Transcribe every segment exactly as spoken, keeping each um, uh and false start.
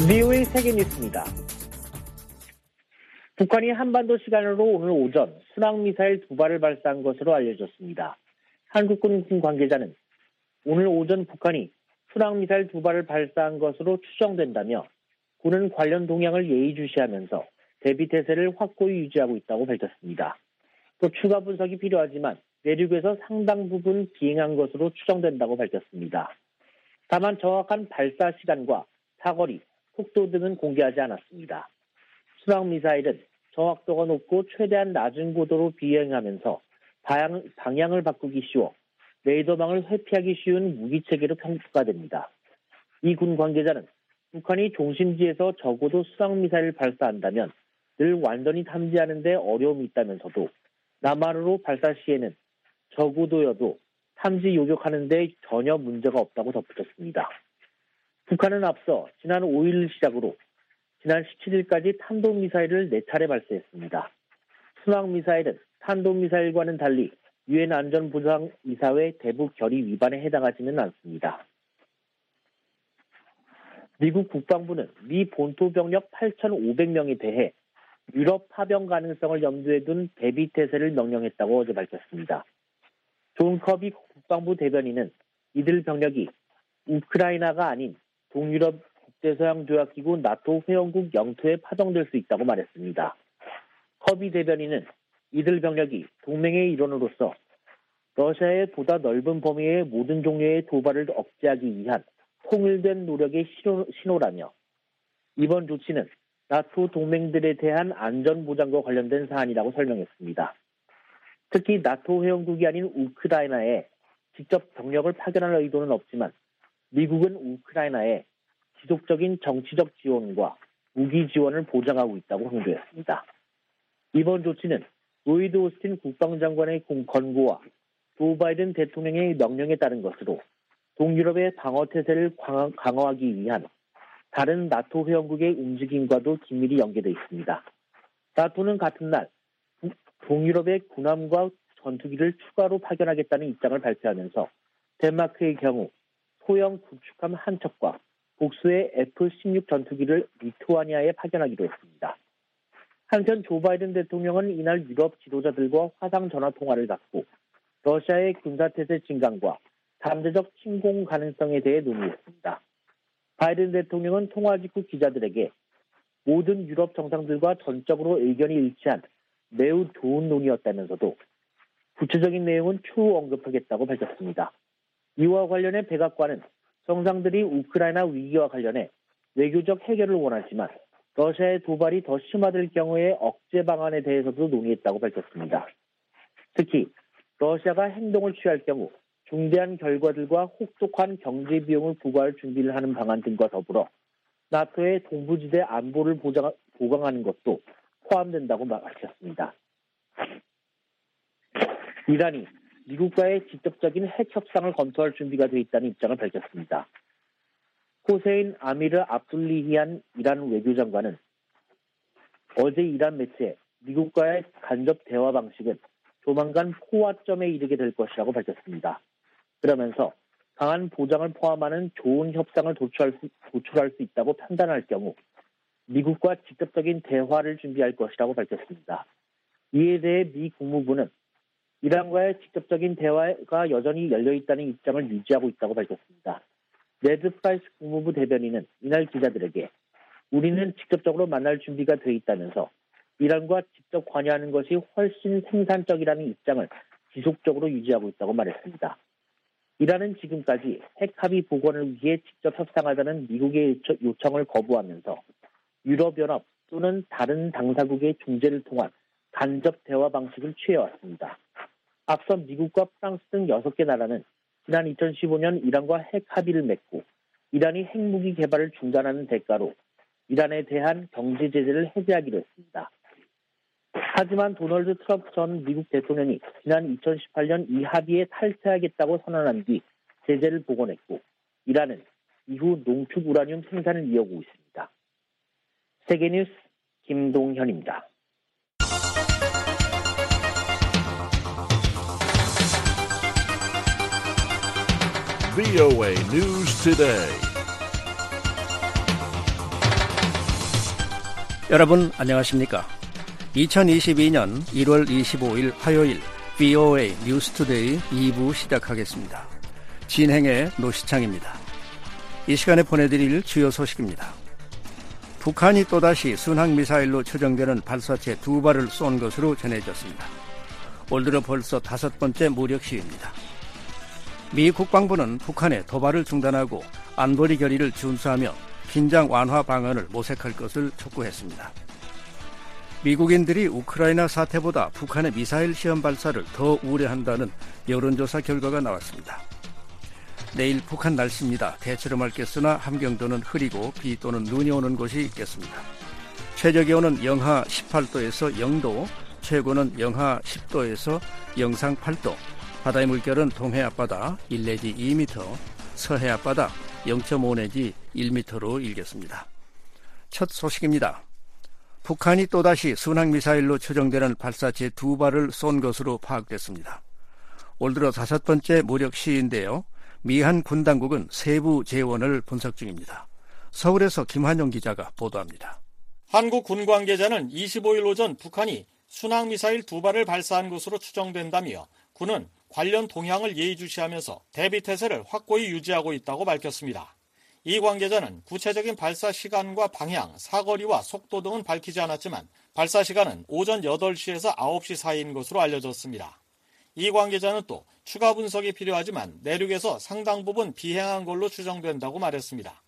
비오에이 세계 뉴스입니다. 북한이 한반도 시간으로 오늘 오전 순항미사일 두 발을 발사한 것으로 알려졌습니다. 한국군 관계자는 오늘 오전 북한이 순항미사일 두 발을 발사한 것으로 추정된다며 군은 관련 동향을 예의주시하면서 대비태세를 확고히 유지하고 있다고 밝혔습니다. 또 추가 분석이 필요하지만 내륙에서 상당 부분 비행한 것으로 추정된다고 밝혔습니다. 다만 정확한 발사 시간과 사거리, 속도 등은 공개하지 않았습니다. 순항미사일은 정확도가 높고 최대한 낮은 고도로 비행하면서 방향, 방향을 바꾸기 쉬워 레이더망을 회피하기 쉬운 무기체계로 평가됩니다. 이 군 관계자는 북한이 중심지에서 적어도 순항미사일을 발사한다면 늘 완전히 탐지하는 데 어려움이 있다면서도 남한으로 발사 시에는 저고도여도 탐지 요격하는 데 전혀 문제가 없다고 덧붙였습니다. 북한은 앞서 지난 오 일 시작으로 지난 십칠 일까지 탄도미사일을 네 차례 발사했습니다. 순항미사일은 탄도미사일과는 달리 유엔 안전보장이사회 대북 결의 위반에 해당하지는 않습니다. 미국 국방부는 미 본토 병력 팔천오백 명에 대해 유럽 파병 가능성을 염두에 둔 대비태세를 명령했다고 어제 밝혔습니다. 존 커비 국방부 대변인은 이들 병력이 우크라이나가 아닌 동유럽 국제서양조약기구 나토 회원국 영토에 파병될 수 있다고 말했습니다. 커비 대변인은 이들 병력이 동맹의 일원으로서 러시아의 보다 넓은 범위의 모든 종류의 도발을 억제하기 위한 통일된 노력의 신호, 신호라며 이번 조치는 나토 동맹들에 대한 안전보장과 관련된 사안이라고 설명했습니다. 특히 나토 회원국이 아닌 우크라이나에 직접 병력을 파견할 의도는 없지만 미국은 우크라이나에 지속적인 정치적 지원과 무기 지원을 보장하고 있다고 강조했습니다. 이번 조치는 로이드 오스틴 국방장관의 권고와 조 바이든 대통령의 명령에 따른 것으로 동유럽의 방어태세를 강화하기 위한 다른 나토 회원국의 움직임과도 긴밀히 연계되어 있습니다. 나토는 같은 날 동유럽의 군함과 전투기를 추가로 파견하겠다는 입장을 발표하면서 덴마크의 경우 소형 구축함 한 척과 복수의 에프 십육 전투기를 리투아니아에 파견하기로 했습니다. 한편 조 바이든 대통령은 이날 유럽 지도자들과 화상 전화 통화를 갖고 러시아의 군사태세 증강과 잠재적 침공 가능성에 대해 논의했습니다. 바이든 대통령은 통화 직후 기자들에게 모든 유럽 정상들과 전적으로 의견이 일치한 매우 좋은 논의였다면서도 구체적인 내용은 추후 언급하겠다고 밝혔습니다. 이와 관련해 백악관은 정상들이 우크라이나 위기와 관련해 외교적 해결을 원하지만 러시아의 도발이 더 심화될 경우의 억제 방안에 대해서도 논의했다고 밝혔습니다. 특히 러시아가 행동을 취할 경우 중대한 결과들과 혹독한 경제 비용을 부과할 준비를 하는 방안 등과 더불어 나토의 동부지대 안보를 보장, 보강하는 것도 포함된다고 밝혔습니다. 이란이 미국과의 직접적인 핵 협상을 검토할 준비가 돼 있다는 입장을 밝혔습니다. 호세인 아미르 압둘리히안 이란 외교장관은 어제 이란 매체에 미국과의 간접 대화 방식은 조만간 포화점에 이르게 될 것이라고 밝혔습니다. 그러면서 강한 보장을 포함하는 좋은 협상을 도출할 수, 도출할 수 있다고 판단할 경우 미국과 직접적인 대화를 준비할 것이라고 밝혔습니다. 이에 대해 미 국무부는 이란과의 직접적인 대화가 여전히 열려있다는 입장을 유지하고 있다고 밝혔습니다. 레드 프라이스 국무부 대변인은 이날 기자들에게 우리는 직접적으로 만날 준비가 돼 있다면서 이란과 직접 관여하는 것이 훨씬 생산적이라는 입장을 지속적으로 유지하고 있다고 말했습니다. 이란은 지금까지 핵 합의 복원을 위해 직접 협상하자는 미국의 요청을 거부하면서 유럽연합 또는 다른 당사국의 중재를 통한 간접 대화 방식을 취해왔습니다. 앞서 미국과 프랑스 등 여섯 개 나라는 지난 이천십오 년 이란과 핵 합의를 맺고 이란이 핵무기 개발을 중단하는 대가로 이란에 대한 경제 제재를 해제하기로 했습니다. 하지만 도널드 트럼프 전 미국 대통령이 지난 이천십팔 년 이 합의에 탈퇴하겠다고 선언한 뒤 제재를 복원했고 이란은 이후 농축 우라늄 생산을 이어오고 있습니다. 세계뉴스 김동현입니다. 브이오에이 News Today. 여러분 안녕하십니까? 이천이십이년 일월 이십오일 화요일 브이오에이 뉴스투데이 이 부 시작하겠습니다. 진행의 노시창입니다. 이 시간에 보내드릴 주요 소식입니다. 북한이 또다시 순항미사일로 추정되는 발사체 두 발을 쏜 것으로 전해졌습니다. 올 들어 벌써 다섯 번째 무력 시위입니다. 미 국방부는 북한의 도발을 중단하고 안보리 결의를 준수하며 긴장 완화 방안을 모색할 것을 촉구했습니다. 미국인들이 우크라이나 사태보다 북한의 미사일 시험 발사를 더 우려한다는 여론조사 결과가 나왔습니다. 내일 북한 날씨입니다. 대체로 맑겠으나 함경도는 흐리고 비 또는 눈이 오는 곳이 있겠습니다. 최저기온은 영하 십팔도에서 영도, 최고는 영하 십도에서 영상 팔도, 바다의 물결은 동해 앞바다 일 내지 이 미터, 서해 앞바다 영 점 오 내지 일 미터로 일겠습니다. 첫 소식입니다. 북한이 또다시 순항미사일로 추정되는 발사체 두 발을 쏜 것으로 파악됐습니다. 올 들어 다섯 번째 무력 시위인데요. 미한 군 당국은 세부 재원을 분석 중입니다. 서울에서 김환영 기자가 보도합니다. 한국 군 관계자는 이십오일 오전 북한이 순항미사일 두 발을 발사한 것으로 추정된다며 군은 관련 동향을 예의주시하면서 대비태세를 확고히 유지하고 있다고 밝혔습니다. 이 관계자는 구체적인 발사 시간과 방향, 사거리와 속도 등은 밝히지 않았지만 발사 시간은 오전 여덟 시에서 아홉 시 사이인 것으로 알려졌습니다. 이 관계자는 또 추가 분석이 필요하지만 내륙에서 상당 부분 비행한 걸로 추정된다고 말했습니다.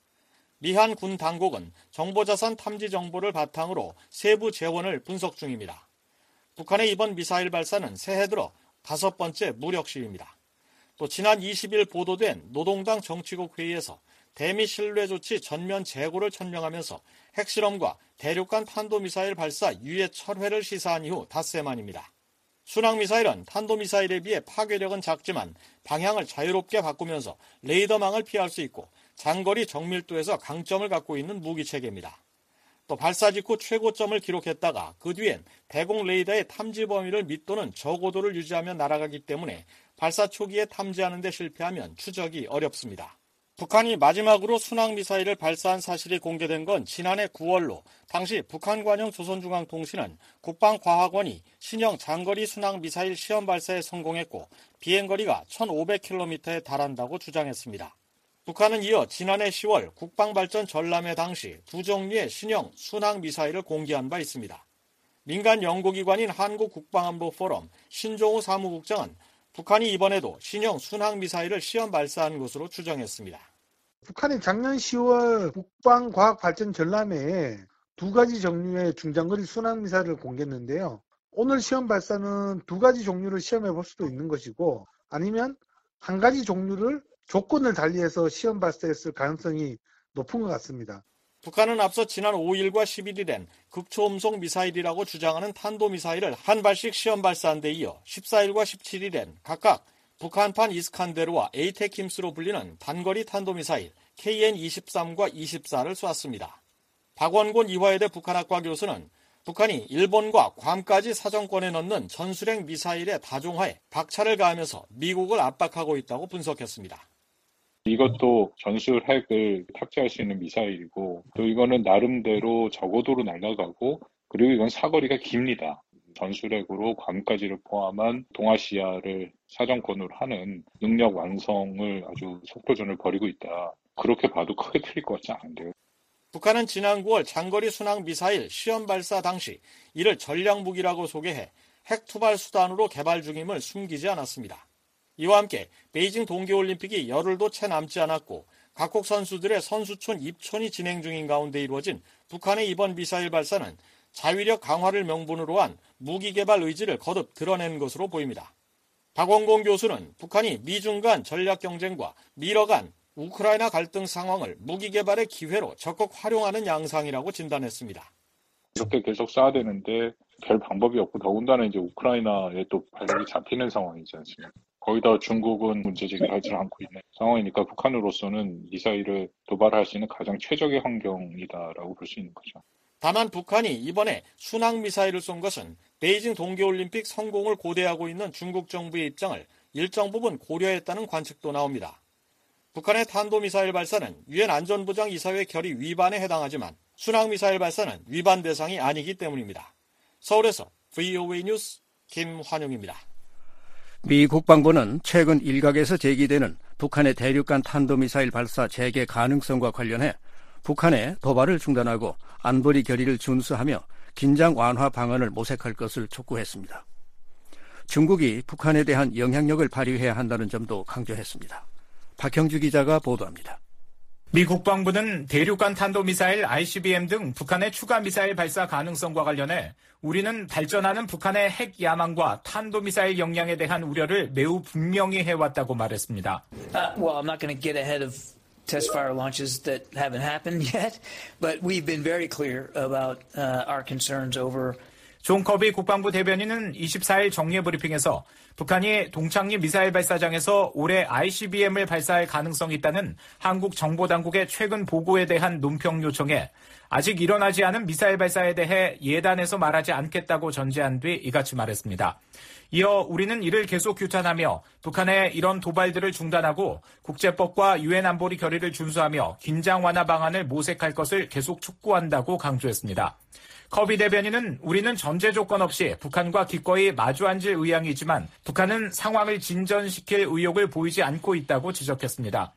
미한 군 당국은 정보자산 탐지 정보를 바탕으로 세부 재원을 분석 중입니다. 북한의 이번 미사일 발사는 새해 들어 다섯 번째 무력 시위입니다. 또 지난 이십일 보도된 노동당 정치국 회의에서 대미 신뢰 조치 전면 재고를 천명하면서 핵실험과 대륙간 탄도미사일 발사 유예 철회를 시사한 이후 닷새 만입니다. 순항미사일은 탄도미사일에 비해 파괴력은 작지만 방향을 자유롭게 바꾸면서 레이더망을 피할 수 있고 장거리 정밀도에서 강점을 갖고 있는 무기체계입니다. 또 발사 직후 최고점을 기록했다가 그 뒤엔 대공 레이더의 탐지 범위를 밑도는 저고도를 유지하며 날아가기 때문에 발사 초기에 탐지하는 데 실패하면 추적이 어렵습니다. 북한이 마지막으로 순항미사일을 발사한 사실이 공개된 건 지난해 구월로 당시 북한 관영 조선중앙통신은 국방과학원이 신형 장거리 순항미사일 시험 발사에 성공했고 비행거리가 천오백 킬로미터에 달한다고 주장했습니다. 북한은 이어 지난해 시월 국방발전 전람회 당시 두 종류의 신형 순항미사일을 공개한 바 있습니다. 민간 연구기관인 한국국방안보포럼 신종우 사무국장은 북한이 이번에도 신형 순항미사일을 시험 발사한 것으로 추정했습니다. 북한이 작년 시월 국방과학발전 전람회에 두 가지 종류의 중장거리 순항미사일을 공개했는데요. 오늘 시험 발사는 두 가지 종류를 시험해 볼 수도 있는 것이고 아니면 한 가지 종류를 조건을 달리해서 시험 발사했을 가능성이 높은 것 같습니다. 북한은 앞서 지난 오일과 십일일엔 극초음속 미사일이라고 주장하는 탄도미사일을 한 발씩 시험 발사한 데 이어 십사일과 십칠일엔 각각 북한판 이스칸데르와 에이테킴스로 불리는 단거리 탄도미사일 케이엔 이십삼과 이십사를 쏘았습니다. 박원곤 이화여대 북한학과 교수는 북한이 일본과 괌까지 사정권에 넣는 전술핵 미사일의 다종화에 박차를 가하면서 미국을 압박하고 있다고 분석했습니다. 이것도 전술핵을 탑재할 수 있는 미사일이고 또 이거는 나름대로 저고도로 날아가고 그리고 이건 사거리가 깁니다. 전술핵으로 괌까지를 포함한 동아시아를 사정권으로 하는 능력 완성을 아주 속도전을 벌이고 있다. 그렇게 봐도 크게 틀릴 것 같지 않은데요. 북한은 지난 구월 장거리 순항 미사일 시험 발사 당시 이를 전략무기라고 소개해 핵 투발 수단으로 개발 중임을 숨기지 않았습니다. 이와 함께 베이징 동계올림픽이 열흘도 채 남지 않았고 각국 선수들의 선수촌 입촌이 진행 중인 가운데 이루어진 북한의 이번 미사일 발사는 자위력 강화를 명분으로 한 무기 개발 의지를 거듭 드러낸 것으로 보입니다. 박원공 교수는 북한이 미중 간 전략 경쟁과 미러 간 우크라이나 갈등 상황을 무기 개발의 기회로 적극 활용하는 양상이라고 진단했습니다. 이렇게 계속 쏴야 되는데 별 방법이 없고 더군다나 이제 우크라이나에 또 발목이 잡히는 상황이지 않습니까? 거기다 중국은 문제 제기를 하지 않고 있는 상황이니까 북한으로서는 미사일을 도발할 수 있는 가장 최적의 환경이다라고 볼 수 있는 거죠. 다만 북한이 이번에 순항미사일을 쏜 것은 베이징 동계올림픽 성공을 고대하고 있는 중국 정부의 입장을 일정 부분 고려했다는 관측도 나옵니다. 북한의 탄도미사일 발사는 유엔 안전보장 이사회 결의 위반에 해당하지만 순항미사일 발사는 위반 대상이 아니기 때문입니다. 서울에서 브이오에이 뉴스 김환용입니다. 미 국방부는 최근 일각에서 제기되는 북한의 대륙간 탄도미사일 발사 재개 가능성과 관련해 북한의 도발을 중단하고 안보리 결의를 준수하며 긴장 완화 방안을 모색할 것을 촉구했습니다. 중국이 북한에 대한 영향력을 발휘해야 한다는 점도 강조했습니다. 박형주 기자가 보도합니다. 미 국방부는 대륙간 탄도미사일 아이씨비엠 등 북한의 추가 미사일 발사 가능성과 관련해 우리는 발전하는 북한의 핵 야망과 탄도미사일 역량에 대한 우려를 매우 분명히 해왔다고 말했습니다. Uh, well, I'm not going to get ahead of test fire launches that haven't happened yet, but we've been very clear about uh, our concerns over 존 커비 국방부 대변인은 이십사일 정례 브리핑에서 북한이 동창리 미사일 발사장에서 올해 아이씨비엠을 발사할 가능성이 있다는 한국 정보당국의 최근 보고에 대한 논평 요청에 아직 일어나지 않은 미사일 발사에 대해 예단해서 말하지 않겠다고 전제한 뒤 이같이 말했습니다. 이어 우리는 이를 계속 규탄하며 북한의 이런 도발들을 중단하고 국제법과 유엔 안보리 결의를 준수하며 긴장 완화 방안을 모색할 것을 계속 촉구한다고 강조했습니다. 커비 대변인은 우리는 전제 조건 없이 북한과 기꺼이 마주 앉을 의향이지만 북한은 상황을 진전시킬 의욕을 보이지 않고 있다고 지적했습니다.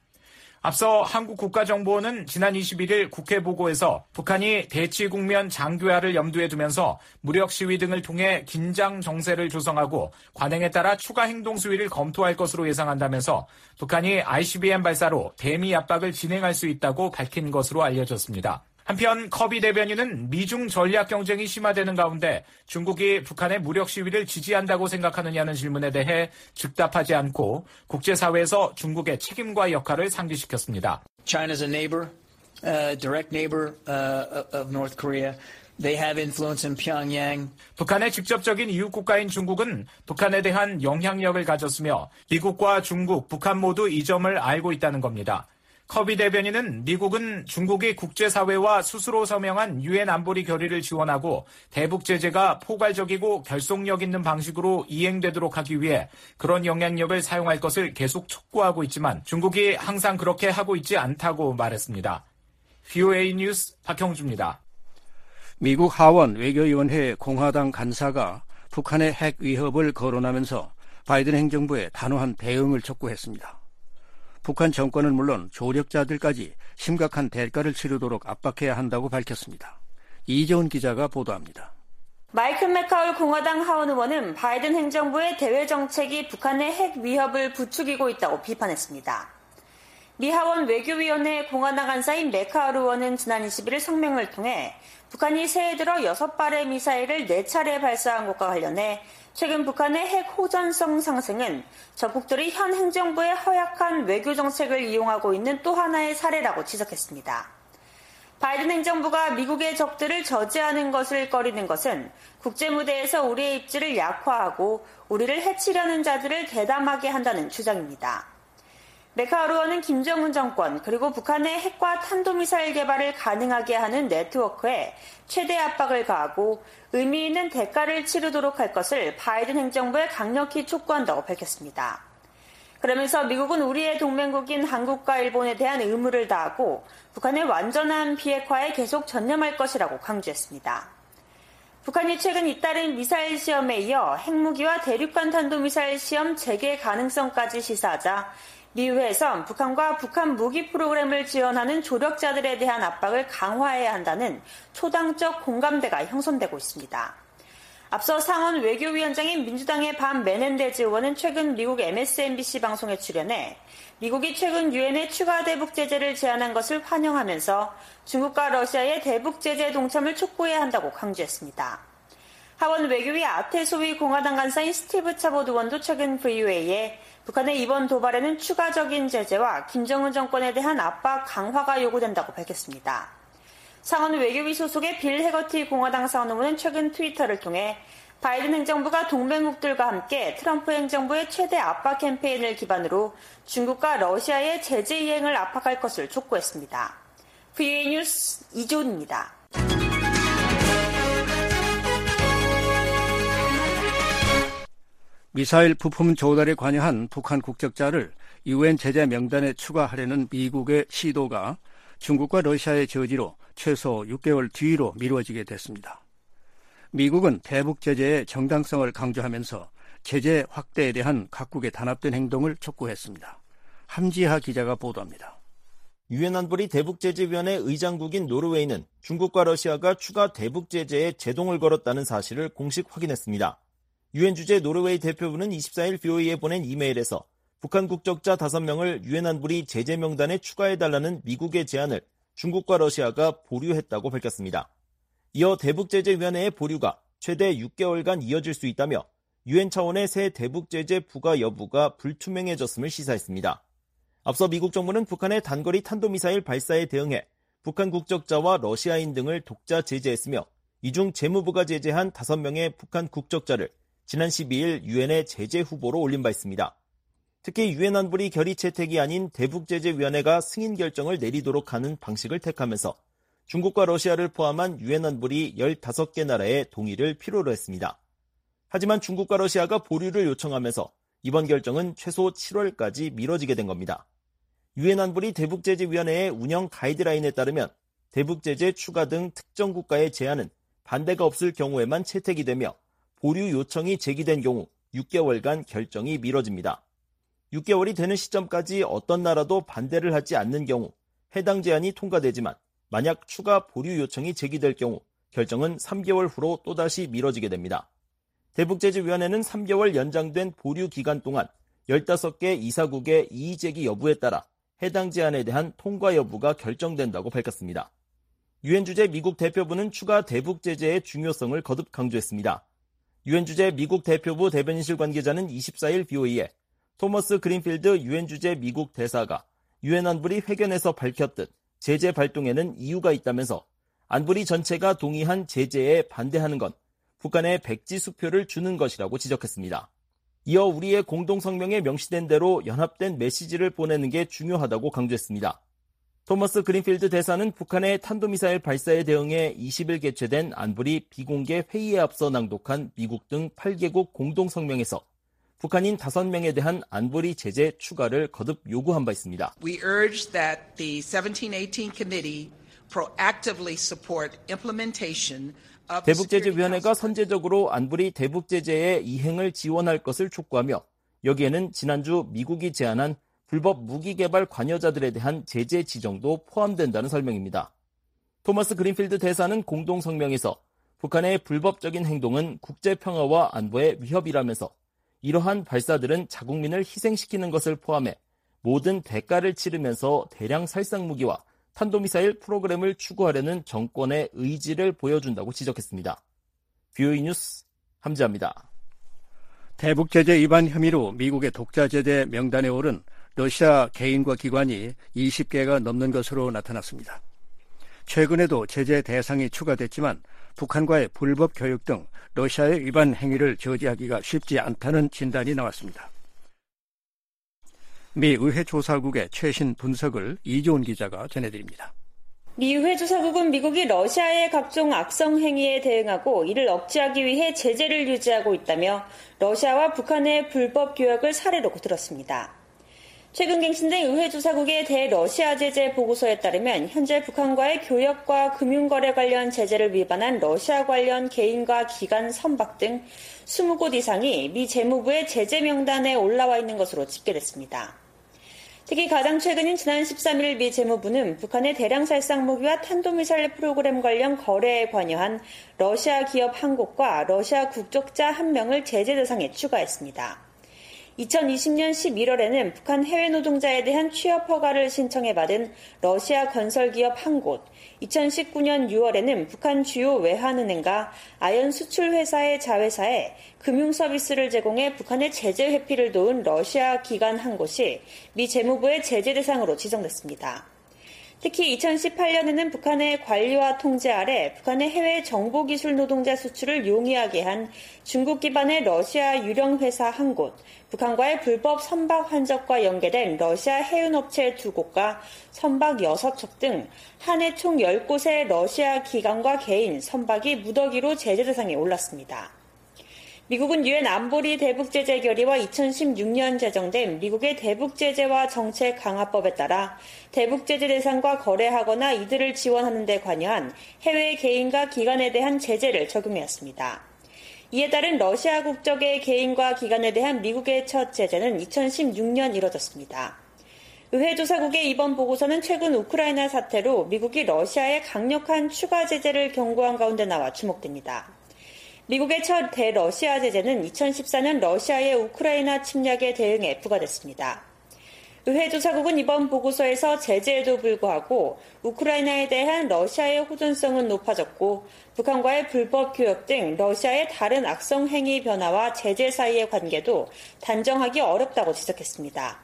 앞서 한국 국가정보원은 지난 이십일일 국회 보고에서 북한이 대치 국면 장기화를 염두에 두면서 무력 시위 등을 통해 긴장 정세를 조성하고 관행에 따라 추가 행동 수위를 검토할 것으로 예상한다면서 북한이 아이씨비엠 발사로 대미 압박을 진행할 수 있다고 밝힌 것으로 알려졌습니다. 한편 커비 대변인은 미중 전략 경쟁이 심화되는 가운데 중국이 북한의 무력 시위를 지지한다고 생각하느냐는 질문에 대해 즉답하지 않고 국제사회에서 중국의 책임과 역할을 상기시켰습니다. China's a neighbor, uh, direct neighbor uh, of North Korea. They have influence in Pyongyang. 북한의 직접적인 이웃 국가인 중국은 북한에 대한 영향력을 가졌으며 미국과 중국, 북한 모두 이 점을 알고 있다는 겁니다. 커비 대변인은 미국은 중국이 국제사회와 스스로 서명한 유엔 안보리 결의를 지원하고 대북 제재가 포괄적이고 결속력 있는 방식으로 이행되도록 하기 위해 그런 영향력을 사용할 것을 계속 촉구하고 있지만 중국이 항상 그렇게 하고 있지 않다고 말했습니다. 브이오에이 뉴스 박형주입니다. 미국 하원 외교위원회 공화당 간사가 북한의 핵 위협을 거론하면서 바이든 행정부에 단호한 대응을 촉구했습니다. 북한 정권은 물론 조력자들까지 심각한 대가를 치르도록 압박해야 한다고 밝혔습니다. 이재훈 기자가 보도합니다. 마이클 맥카울 공화당 하원 의원은 바이든 행정부의 대외 정책이 북한의 핵 위협을 부추기고 있다고 비판했습니다. 미 하원 외교위원회 공화당 간사인 맥카울 의원은 지난 이십일일 성명을 통해 북한이 새해 들어 여섯 발의 미사일을 네 차례 발사한 것과 관련해 최근 북한의 핵 호전성 상승은 적국들이 현 행정부의 허약한 외교 정책을 이용하고 있는 또 하나의 사례라고 지적했습니다. 바이든 행정부가 미국의 적들을 저지하는 것을 꺼리는 것은 국제 무대에서 우리의 입지를 약화하고 우리를 해치려는 자들을 대담하게 한다는 주장입니다. 맥카울 의원은 김정은 정권 그리고 북한의 핵과 탄도미사일 개발을 가능하게 하는 네트워크에 최대 압박을 가하고 의미 있는 대가를 치르도록 할 것을 바이든 행정부에 강력히 촉구한다고 밝혔습니다. 그러면서 미국은 우리의 동맹국인 한국과 일본에 대한 의무를 다하고 북한의 완전한 비핵화에 계속 전념할 것이라고 강조했습니다. 북한이 최근 잇따른 미사일 시험에 이어 핵무기와 대륙간 탄도미사일 시험 재개 가능성까지 시사하자 미 의회에선 북한과 북한 무기 프로그램을 지원하는 조력자들에 대한 압박을 강화해야 한다는 초당적 공감대가 형성되고 있습니다. 앞서 상원 외교위원장인 민주당의 반 메넨데즈 의원은 최근 미국 엠에스엔비씨 방송에 출연해 미국이 최근 유엔의 추가 대북 제재를 제안한 것을 환영하면서 중국과 러시아의 대북 제재 동참을 촉구해야 한다고 강조했습니다. 하원 외교위 아테소위 공화당 간사인 스티브 차봇 의원도 최근 브이오에이에 북한의 이번 도발에는 추가적인 제재와 김정은 정권에 대한 압박 강화가 요구된다고 밝혔습니다. 상원 외교위 소속의 빌 해거티 공화당 상원 의원은 최근 트위터를 통해 바이든 행정부가 동맹국들과 함께 트럼프 행정부의 최대 압박 캠페인을 기반으로 중국과 러시아의 제재 이행을 압박할 것을 촉구했습니다. 브이오에이 뉴스 이재훈입니다. 미사일 부품 조달에 관여한 북한 국적자를 유엔 제재 명단에 추가하려는 미국의 시도가 중국과 러시아의 저지로 최소 육 개월 뒤로 미뤄지게 됐습니다. 미국은 대북 제재의 정당성을 강조하면서 제재 확대에 대한 각국의 단합된 행동을 촉구했습니다. 함지하 기자가 보도합니다. 유엔 안보리 대북제재위원회 의장국인 노르웨이는 중국과 러시아가 추가 대북제재에 제동을 걸었다는 사실을 공식 확인했습니다. 유엔 주재 노르웨이 대표부는 이십사일 비오이에 보낸 이메일에서 북한 국적자 다섯 명을 유엔 안보리 제재 명단에 추가해달라는 미국의 제안을 중국과 러시아가 보류했다고 밝혔습니다. 이어 대북제재위원회의 보류가 최대 육 개월간 이어질 수 있다며 유엔 차원의 새 대북제재 부과 여부가 불투명해졌음을 시사했습니다. 앞서 미국 정부는 북한의 단거리 탄도미사일 발사에 대응해 북한 국적자와 러시아인 등을 독자 제재했으며 이 중 재무부가 제재한 다섯 명의 북한 국적자를 지난 십이일 유엔의 제재 후보로 올린 바 있습니다. 특히 유엔 안보리 결의 채택이 아닌 대북제재위원회가 승인 결정을 내리도록 하는 방식을 택하면서 중국과 러시아를 포함한 유엔 안보리 열다섯 개 나라의 동의를 필요로 했습니다. 하지만 중국과 러시아가 보류를 요청하면서 이번 결정은 최소 칠월까지 미뤄지게 된 겁니다. 유엔 안보리 대북제재위원회의 운영 가이드라인에 따르면 대북제재 추가 등 특정 국가의 제안은 반대가 없을 경우에만 채택이 되며 보류 요청이 제기된 경우 육 개월간 결정이 미뤄집니다. 육 개월이 되는 시점까지 어떤 나라도 반대를 하지 않는 경우 해당 제안이 통과되지만 만약 추가 보류 요청이 제기될 경우 결정은 삼 개월 후로 또다시 미뤄지게 됩니다. 대북제재위원회는 삼 개월 연장된 보류 기간 동안 열다섯 개 이사국의 이의 제기 여부에 따라 해당 제안에 대한 통과 여부가 결정된다고 밝혔습니다. 유엔 주재 미국 대표부는 추가 대북 제재의 중요성을 거듭 강조했습니다. 유엔 주재 미국 대표부 대변인실 관계자는 이십사일 비오이에 토머스 그린필드 유엔 주재 미국 대사가 유엔 안보리 회견에서 밝혔듯 제재 발동에는 이유가 있다면서 안보리 전체가 동의한 제재에 반대하는 건 북한에 백지 수표를 주는 것이라고 지적했습니다. 이어 우리의 공동성명에 명시된 대로 연합된 메시지를 보내는 게 중요하다고 강조했습니다. 토머스 그린필드 대사는 북한의 탄도미사일 발사에 대응해 이십일 개최된 안보리 비공개 회의에 앞서 낭독한 미국 등 팔 개국 공동성명에서 북한인 다섯 명에 대한 안보리 제재 추가를 거듭 요구한 바 있습니다. We urge that the seventeen eighteen committee proactively support implementation 대북제재위원회가 선제적으로 안보리 대북제재의 이행을 지원할 것을 촉구하며 여기에는 지난주 미국이 제안한 불법 무기개발 관여자들에 대한 제재 지정도 포함된다는 설명입니다. 토머스 그린필드 대사는 공동성명에서 북한의 불법적인 행동은 국제평화와 안보의 위협이라면서 이러한 발사들은 자국민을 희생시키는 것을 포함해 모든 대가를 치르면서 대량 살상무기와 탄도미사일 프로그램을 추구하려는 정권의 의지를 보여준다고 지적했습니다. 비오이 뉴스 함지아입니다. 대북제재 위반 혐의로 미국의 독자제재 명단에 오른 러시아 개인과 기관이 이십 개가 넘는 것으로 나타났습니다. 최근에도 제재 대상이 추가됐지만 북한과의 불법 교육 등 러시아의 위반 행위를 저지하기가 쉽지 않다는 진단이 나왔습니다. 미 의회 조사국의 최신 분석을 이조은 기자가 전해드립니다. 미 의회 조사국은 미국이 러시아의 각종 악성 행위에 대응하고 이를 억제하기 위해 제재를 유지하고 있다며 러시아와 북한의 불법 교역을 사례로 들었습니다. 최근 갱신된 의회 조사국의 대러시아 제재 보고서에 따르면 현재 북한과의 교역과 금융거래 관련 제재를 위반한 러시아 관련 개인과 기관 선박 등 이십 곳 이상이 미 재무부의 제재 명단에 올라와 있는 것으로 집계됐습니다. 특히 가장 최근인 지난 십삼일 미 재무부는 북한의 대량 살상 무기와 탄도미사일 프로그램 관련 거래에 관여한 러시아 기업 한 곳과 러시아 국적자 한 명을 제재 대상에 추가했습니다. 이천이십년 십일월에는 북한 해외 노동자에 대한 취업 허가를 신청해 받은 러시아 건설기업 한 곳, 이천십구년 유월에는 북한 주요 외환은행과 아연 수출회사의 자회사에 금융서비스를 제공해 북한의 제재 회피를 도운 러시아 기관 한 곳이 미 재무부의 제재 대상으로 지정됐습니다. 특히 이천십팔년에는 북한의 관리와 통제 아래 북한의 해외 정보기술 노동자 수출을 용이하게 한 중국 기반의 러시아 유령회사 한 곳, 북한과의 불법 선박 환적과 연계된 러시아 해운업체 두 곳과 선박 여섯 척 등 한 해 총 열 곳의 러시아 기관과 개인, 선박이 무더기로 제재 대상에 올랐습니다. 미국은 유엔 안보리 대북제재 결의와 이천십육 년 제정된 미국의 대북제재와 정책 강화법에 따라 대북제재 대상과 거래하거나 이들을 지원하는 데 관여한 해외 개인과 기관에 대한 제재를 적용했습니다. 이에 따른 러시아 국적의 개인과 기관에 대한 미국의 첫 제재는 이천십육 년 이뤄졌습니다. 의회 조사국의 이번 보고서는 최근 우크라이나 사태로 미국이 러시아에 강력한 추가 제재를 경고한 가운데 나와 주목됩니다. 미국의 첫 대러시아 제재는 이천십사 년 러시아의 우크라이나 침략에 대응해 부과됐습니다. 의회 조사국은 이번 보고서에서 제재에도 불구하고 우크라이나에 대한 러시아의 호전성은 높아졌고 북한과의 불법 교역 등 러시아의 다른 악성 행위 변화와 제재 사이의 관계도 단정하기 어렵다고 지적했습니다.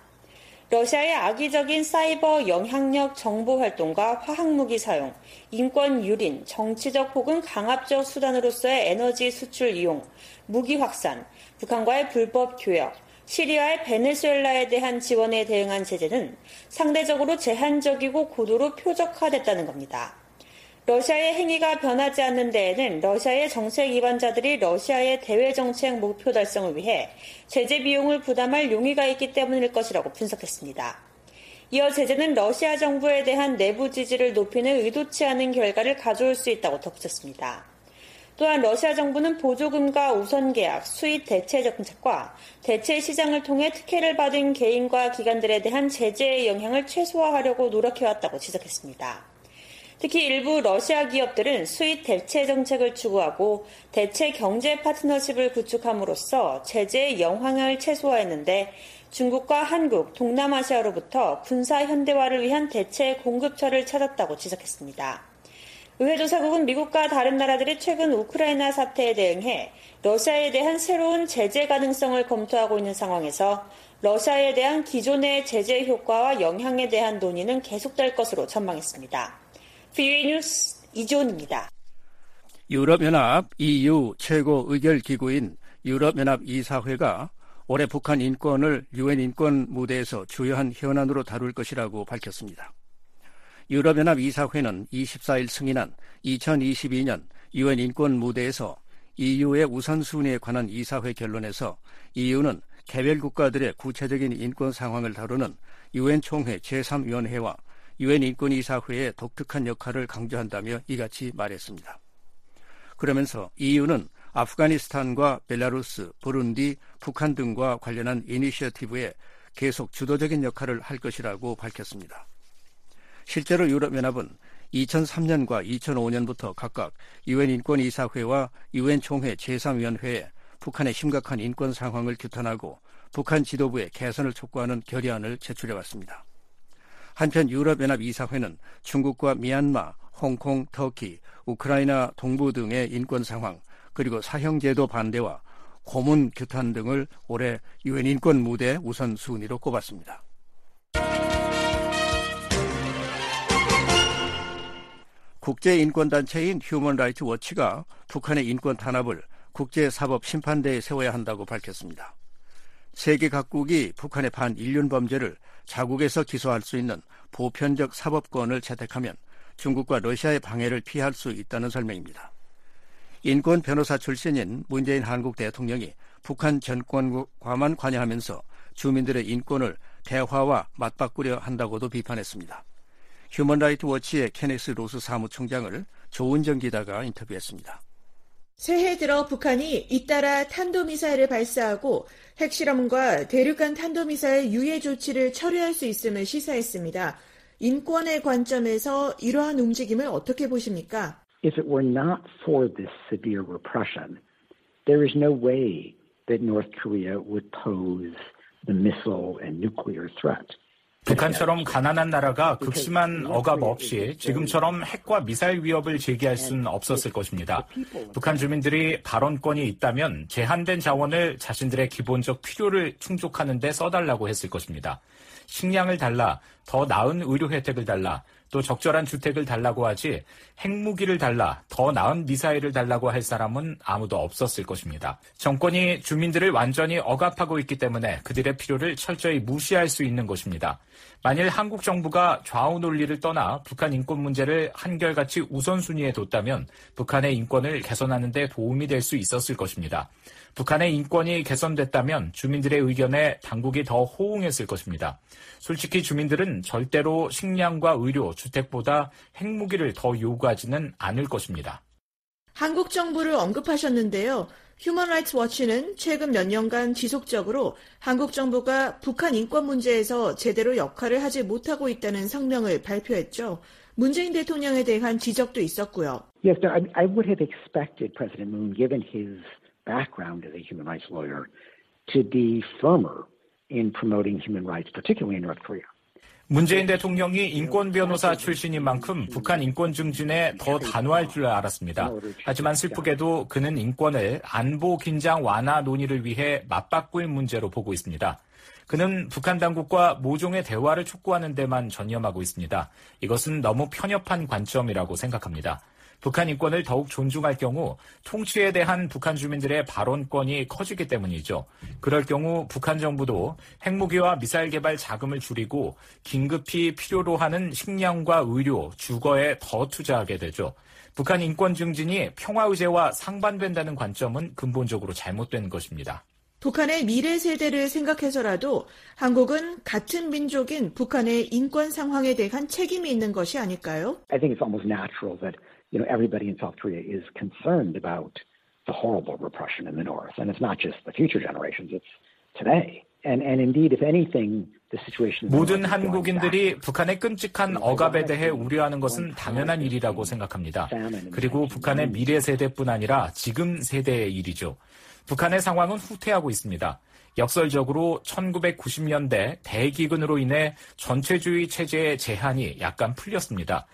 러시아의 악의적인 사이버 영향력 정보 활동과 화학무기 사용, 인권 유린, 정치적 혹은 강압적 수단으로서의 에너지 수출 이용, 무기 확산, 북한과의 불법 교역, 시리아의 베네수엘라에 대한 지원에 대응한 제재는 상대적으로 제한적이고 고도로 표적화됐다는 겁니다. 러시아의 행위가 변하지 않는 데에는 러시아의 정책 위반자들이 러시아의 대외 정책 목표 달성을 위해 제재 비용을 부담할 용의가 있기 때문일 것이라고 분석했습니다. 이어 제재는 러시아 정부에 대한 내부 지지를 높이는 의도치 않은 결과를 가져올 수 있다고 덧붙였습니다. 또한 러시아 정부는 보조금과 우선 계약, 수입 대체 정책과 대체 시장을 통해 특혜를 받은 개인과 기관들에 대한 제재의 영향을 최소화하려고 노력해왔다고 지적했습니다. 특히 일부 러시아 기업들은 수입 대체 정책을 추구하고 대체 경제 파트너십을 구축함으로써 제재의 영향을 최소화했는데 중국과 한국, 동남아시아로부터 군사 현대화를 위한 대체 공급처를 찾았다고 지적했습니다. 의회 조사국은 미국과 다른 나라들이 최근 우크라이나 사태에 대응해 러시아에 대한 새로운 제재 가능성을 검토하고 있는 상황에서 러시아에 대한 기존의 제재 효과와 영향에 대한 논의는 계속될 것으로 전망했습니다. 브이오에이 뉴스 이지원입니다. 유럽연합 이유 최고 의결기구인 유럽연합 이사회가 올해 북한 인권을 유엔 인권 무대에서 주요한 현안으로 다룰 것이라고 밝혔습니다. 유럽연합 이사회는 이십사 일 승인한 이천이십이 년 유엔 인권 무대에서 이유의 우선순위에 관한 이사회 결론에서 이유는 개별 국가들의 구체적인 인권 상황을 다루는 유엔 총회 제삼 위원회와 유엔 인권이사회의 독특한 역할을 강조한다며 이같이 말했습니다. 그러면서 이유는 아프가니스탄과 벨라루스, 부룬디, 북한 등과 관련한 이니셔티브에 계속 주도적인 역할을 할 것이라고 밝혔습니다. 실제로 유럽연합은 이천삼 년과 이천오 년부터 각각 유엔 인권이사회와 유엔 총회 제삼 위원회에 북한의 심각한 인권 상황을 규탄하고 북한 지도부의 개선을 촉구하는 결의안을 제출해왔습니다. 한편 유럽연합 이사회는 중국과 미얀마, 홍콩, 터키, 우크라이나 동부 등의 인권 상황, 그리고 사형제도 반대와 고문 규탄 등을 올해 유엔 인권 무대 우선순위로 꼽았습니다. 국제인권단체인 휴먼 라이트 워치가 북한의 인권 탄압을 국제사법심판대에 세워야 한다고 밝혔습니다. 세계 각국이 북한의 반인륜 범죄를 자국에서 기소할 수 있는 보편적 사법권을 채택하면 중국과 러시아의 방해를 피할 수 있다는 설명입니다. 인권 변호사 출신인 문재인 한국 대통령이 북한 정권과만 관여하면서 주민들의 인권을 대화와 맞바꾸려 한다고도 비판했습니다. 휴먼 라이트 워치의 케네스 로스 사무총장을 조은정 기자가 인터뷰했습니다. 새해 들어 북한이 잇따라 탄도미사일을 발사하고 핵실험과 대륙간 탄도미사일 유예 조치를 철회할 수 있음을 시사했습니다. 인권의 관점에서 이러한 움직임을 어떻게 보십니까? If it were not for this severe repression, there is no way that North Korea would pose the missile and nuclear threat. 북한처럼 가난한 나라가 극심한 억압 없이 지금처럼 핵과 미사일 위협을 제기할 수는 없었을 것입니다. 북한 주민들이 발언권이 있다면 제한된 자원을 자신들의 기본적 필요를 충족하는 데 써달라고 했을 것입니다. 식량을 달라, 더 나은 의료 혜택을 달라, 또 적절한 주택을 달라고 하지 핵무기를 달라, 더 나은 미사일을 달라고 할 사람은 아무도 없었을 것입니다. 정권이 주민들을 완전히 억압하고 있기 때문에 그들의 필요를 철저히 무시할 수 있는 것입니다. 만일 한국 정부가 좌우 논리를 떠나 북한 인권 문제를 한결같이 우선순위에 뒀다면 북한의 인권을 개선하는 데 도움이 될 수 있었을 것입니다. 북한의 인권이 개선됐다면 주민들의 의견에 당국이 더 호응했을 것입니다. 솔직히 주민들은 절대로 식량과 의료, 주택보다 핵무기를 더 요구하지는 않을 것입니다. 한국 정부를 언급하셨는데요. 휴먼 라이츠 워치는 최근 몇 년간 지속적으로 한국 정부가 북한 인권 문제에서 제대로 역할을 하지 못하고 있다는 성명을 발표했죠. 문재인 대통령에 대한 지적도 있었고요. Yes, I, I would have expected President Moon, given his background as a human rights lawyer, to be firmer in promoting human rights, particularly in North Korea. 문재인 대통령이 인권 변호사 출신인 만큼 북한 인권 증진에 더 단호할 줄 알았습니다. 하지만 슬프게도 그는 인권을 안보 긴장 완화 논의를 위해 맞바꿀 문제로 보고 있습니다. 그는 북한 당국과 모종의 대화를 촉구하는 데만 전념하고 있습니다. 이것은 너무 편협한 관점이라고 생각합니다. 북한 인권을 더욱 존중할 경우 통치에 대한 북한 주민들의 발언권이 커지기 때문이죠. 그럴 경우 북한 정부도 핵무기와 미사일 개발 자금을 줄이고 긴급히 필요로 하는 식량과 의료, 주거에 더 투자하게 되죠. 북한 인권 증진이 평화 의제와 상반된다는 관점은 근본적으로 잘못된 것입니다. 북한의 미래 세대를 생각해서라도 한국은 같은 민족인 북한의 인권 상황에 대한 책임이 있는 것이 아닐까요? I think it's almost natural that you know, everybody in South Korea is concerned about the horrible repression in the North. And it's not just the future generations, it's today. And, and indeed, if anything, the situation... 모든 한국인들이 북한의 끔찍한 억압에 대해 우려하는 것은 당연한 일이라고 생각합니다. 그리고 북한의 미래 세대뿐 아니라 지금 세대의 일이죠. 북한의 상황은 후퇴하고 있습니다. 역설적으로 천구백구십 년대 대기근으로 인해 전체주의 체제의 제한이 약간 풀렸습니다.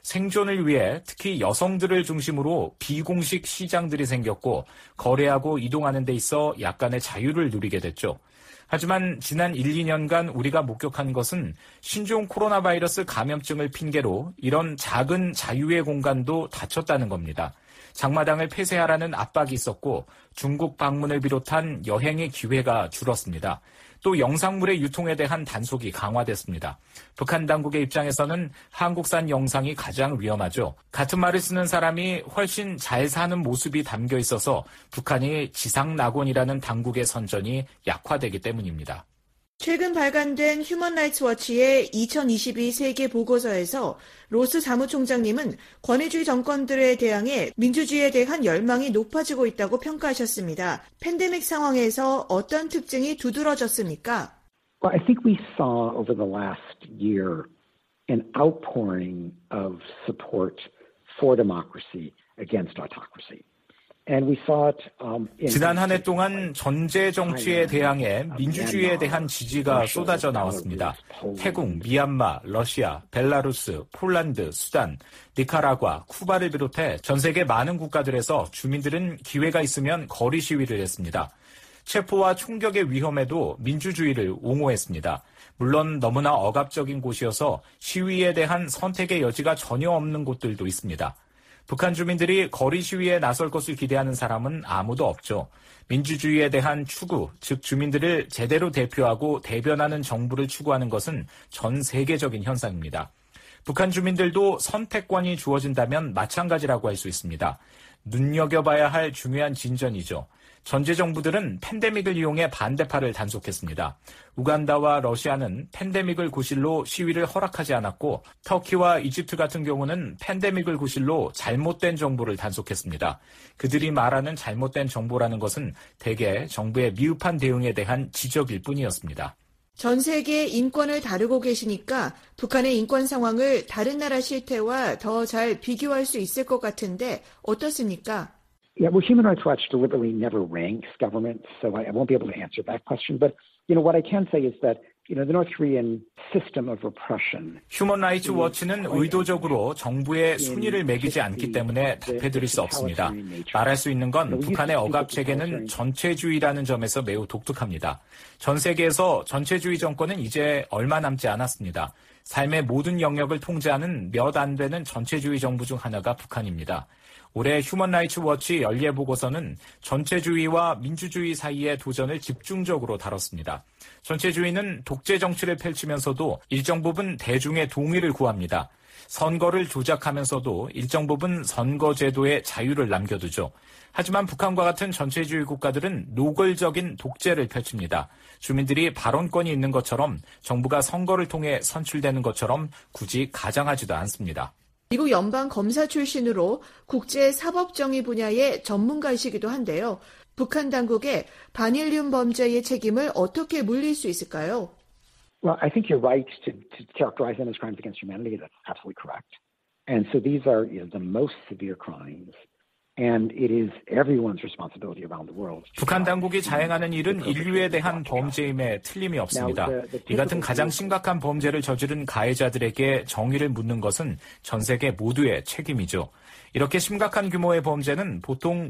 생존을 위해 특히 여성들을 중심으로 비공식 시장들이 생겼고 거래하고 이동하는 데 있어 약간의 자유를 누리게 됐죠. 하지만 지난 일, 이 년간 우리가 목격한 것은 신종 코로나 바이러스 감염증을 핑계로 이런 작은 자유의 공간도 닫혔다는 겁니다. 장마당을 폐쇄하라는 압박이 있었고 중국 방문을 비롯한 여행의 기회가 줄었습니다. 또 영상물의 유통에 대한 단속이 강화됐습니다. 북한 당국의 입장에서는 한국산 영상이 가장 위험하죠. 같은 말을 쓰는 사람이 훨씬 잘 사는 모습이 담겨 있어서 북한이 지상낙원이라는 당국의 선전이 약화되기 때문입니다. 최근 발간된 휴먼 라이츠 워치의 이천이십이 세계 보고서에서 로스 사무총장님은 권위주의 정권들에 대항해 민주주의에 대한 열망이 높아지고 있다고 평가하셨습니다. 팬데믹 상황에서 어떤 특징이 두드러졌습니까? Well, I think we saw over the last year an outpouring of support for democracy against autocracy. And we saw it, um, in 지난 한 해 동안 전제 정치에 대항해 민주주의에 대한 지지가 쏟아져 나왔습니다. 태국, 미얀마, 러시아, 벨라루스, 폴란드, 수단, 니카라과, 쿠바를 비롯해 전 세계 많은 국가들에서 주민들은 기회가 있으면 거리 시위를 했습니다. 체포와 총격의 위험에도 민주주의를 옹호했습니다. 물론 너무나 억압적인 곳이어서 시위에 대한 선택의 여지가 전혀 없는 곳들도 있습니다. 북한 주민들이 거리 시위에 나설 것을 기대하는 사람은 아무도 없죠. 민주주의에 대한 추구, 즉 주민들을 제대로 대표하고 대변하는 정부를 추구하는 것은 전 세계적인 현상입니다. 북한 주민들도 선택권이 주어진다면 마찬가지라고 할 수 있습니다. 눈여겨봐야 할 중요한 진전이죠. 전제 정부들은 팬데믹을 이용해 반대파를 단속했습니다. 우간다와 러시아는 팬데믹을 구실로 시위를 허락하지 않았고 터키와 이집트 같은 경우는 팬데믹을 구실로 잘못된 정보를 단속했습니다. 그들이 말하는 잘못된 정보라는 것은 대개 정부의 미흡한 대응에 대한 지적일 뿐이었습니다. 전 세계 인권을 다루고 계시니까 북한의 인권 상황을 다른 나라 실태와 더 잘 비교할 수 있을 것 같은데 어떻습니까? Yeah, well, Human Rights Watch deliberately never ranks governments, so I, I won't be able to answer that question. But, you know, what I can say is that, you know, the North Korean system of repression. 휴먼 라이츠 워치는 의도적으로 정부의 순위를 매기지 않기 때문에 답해드릴 수 없습니다. 말할 수 있는 건 북한의 억압 체계는 전체주의라는 점에서 매우 독특합니다. 전 세계에서 전체주의 정권은 이제 얼마 남지 않았습니다. 삶의 모든 영역을 통제하는 몇 안 되는 전체주의 정부 중 하나가 북한입니다. 올해 휴먼 라이츠 워치 연례 보고서는 전체주의와 민주주의 사이의 도전을 집중적으로 다뤘습니다. 전체주의는 독재 정치를 펼치면서도 일정 부분 대중의 동의를 구합니다. 선거를 조작하면서도 일정 부분 선거제도의 자유를 남겨두죠. 하지만 북한과 같은 전체주의 국가들은 노골적인 독재를 펼칩니다. 주민들이 발언권이 있는 것처럼 정부가 선거를 통해 선출되는 것처럼 굳이 가장하지도 않습니다. 미국 연방 검사 출신으로 국제 사법정의 분야의 전문가이시기도 한데요. 북한 당국의 반일륜 범죄의 책임을 어떻게 물릴 수 있을까요? Well, I think you're right to, to characterize them as crimes against humanity. That's absolutely correct. And so these are, you know, the most severe crimes. And it is everyone's responsibility around the world. 북한 당국이 자행하는 일은 인류에 대한 범죄임에 틀림이 없습니다. 이 같은 가장 심각한 범죄를 저지른 가해자들에게 정의를 묻는 것은 전 세계 모두의 책임이죠. 이렇게 심각한 규모의 범죄는 보통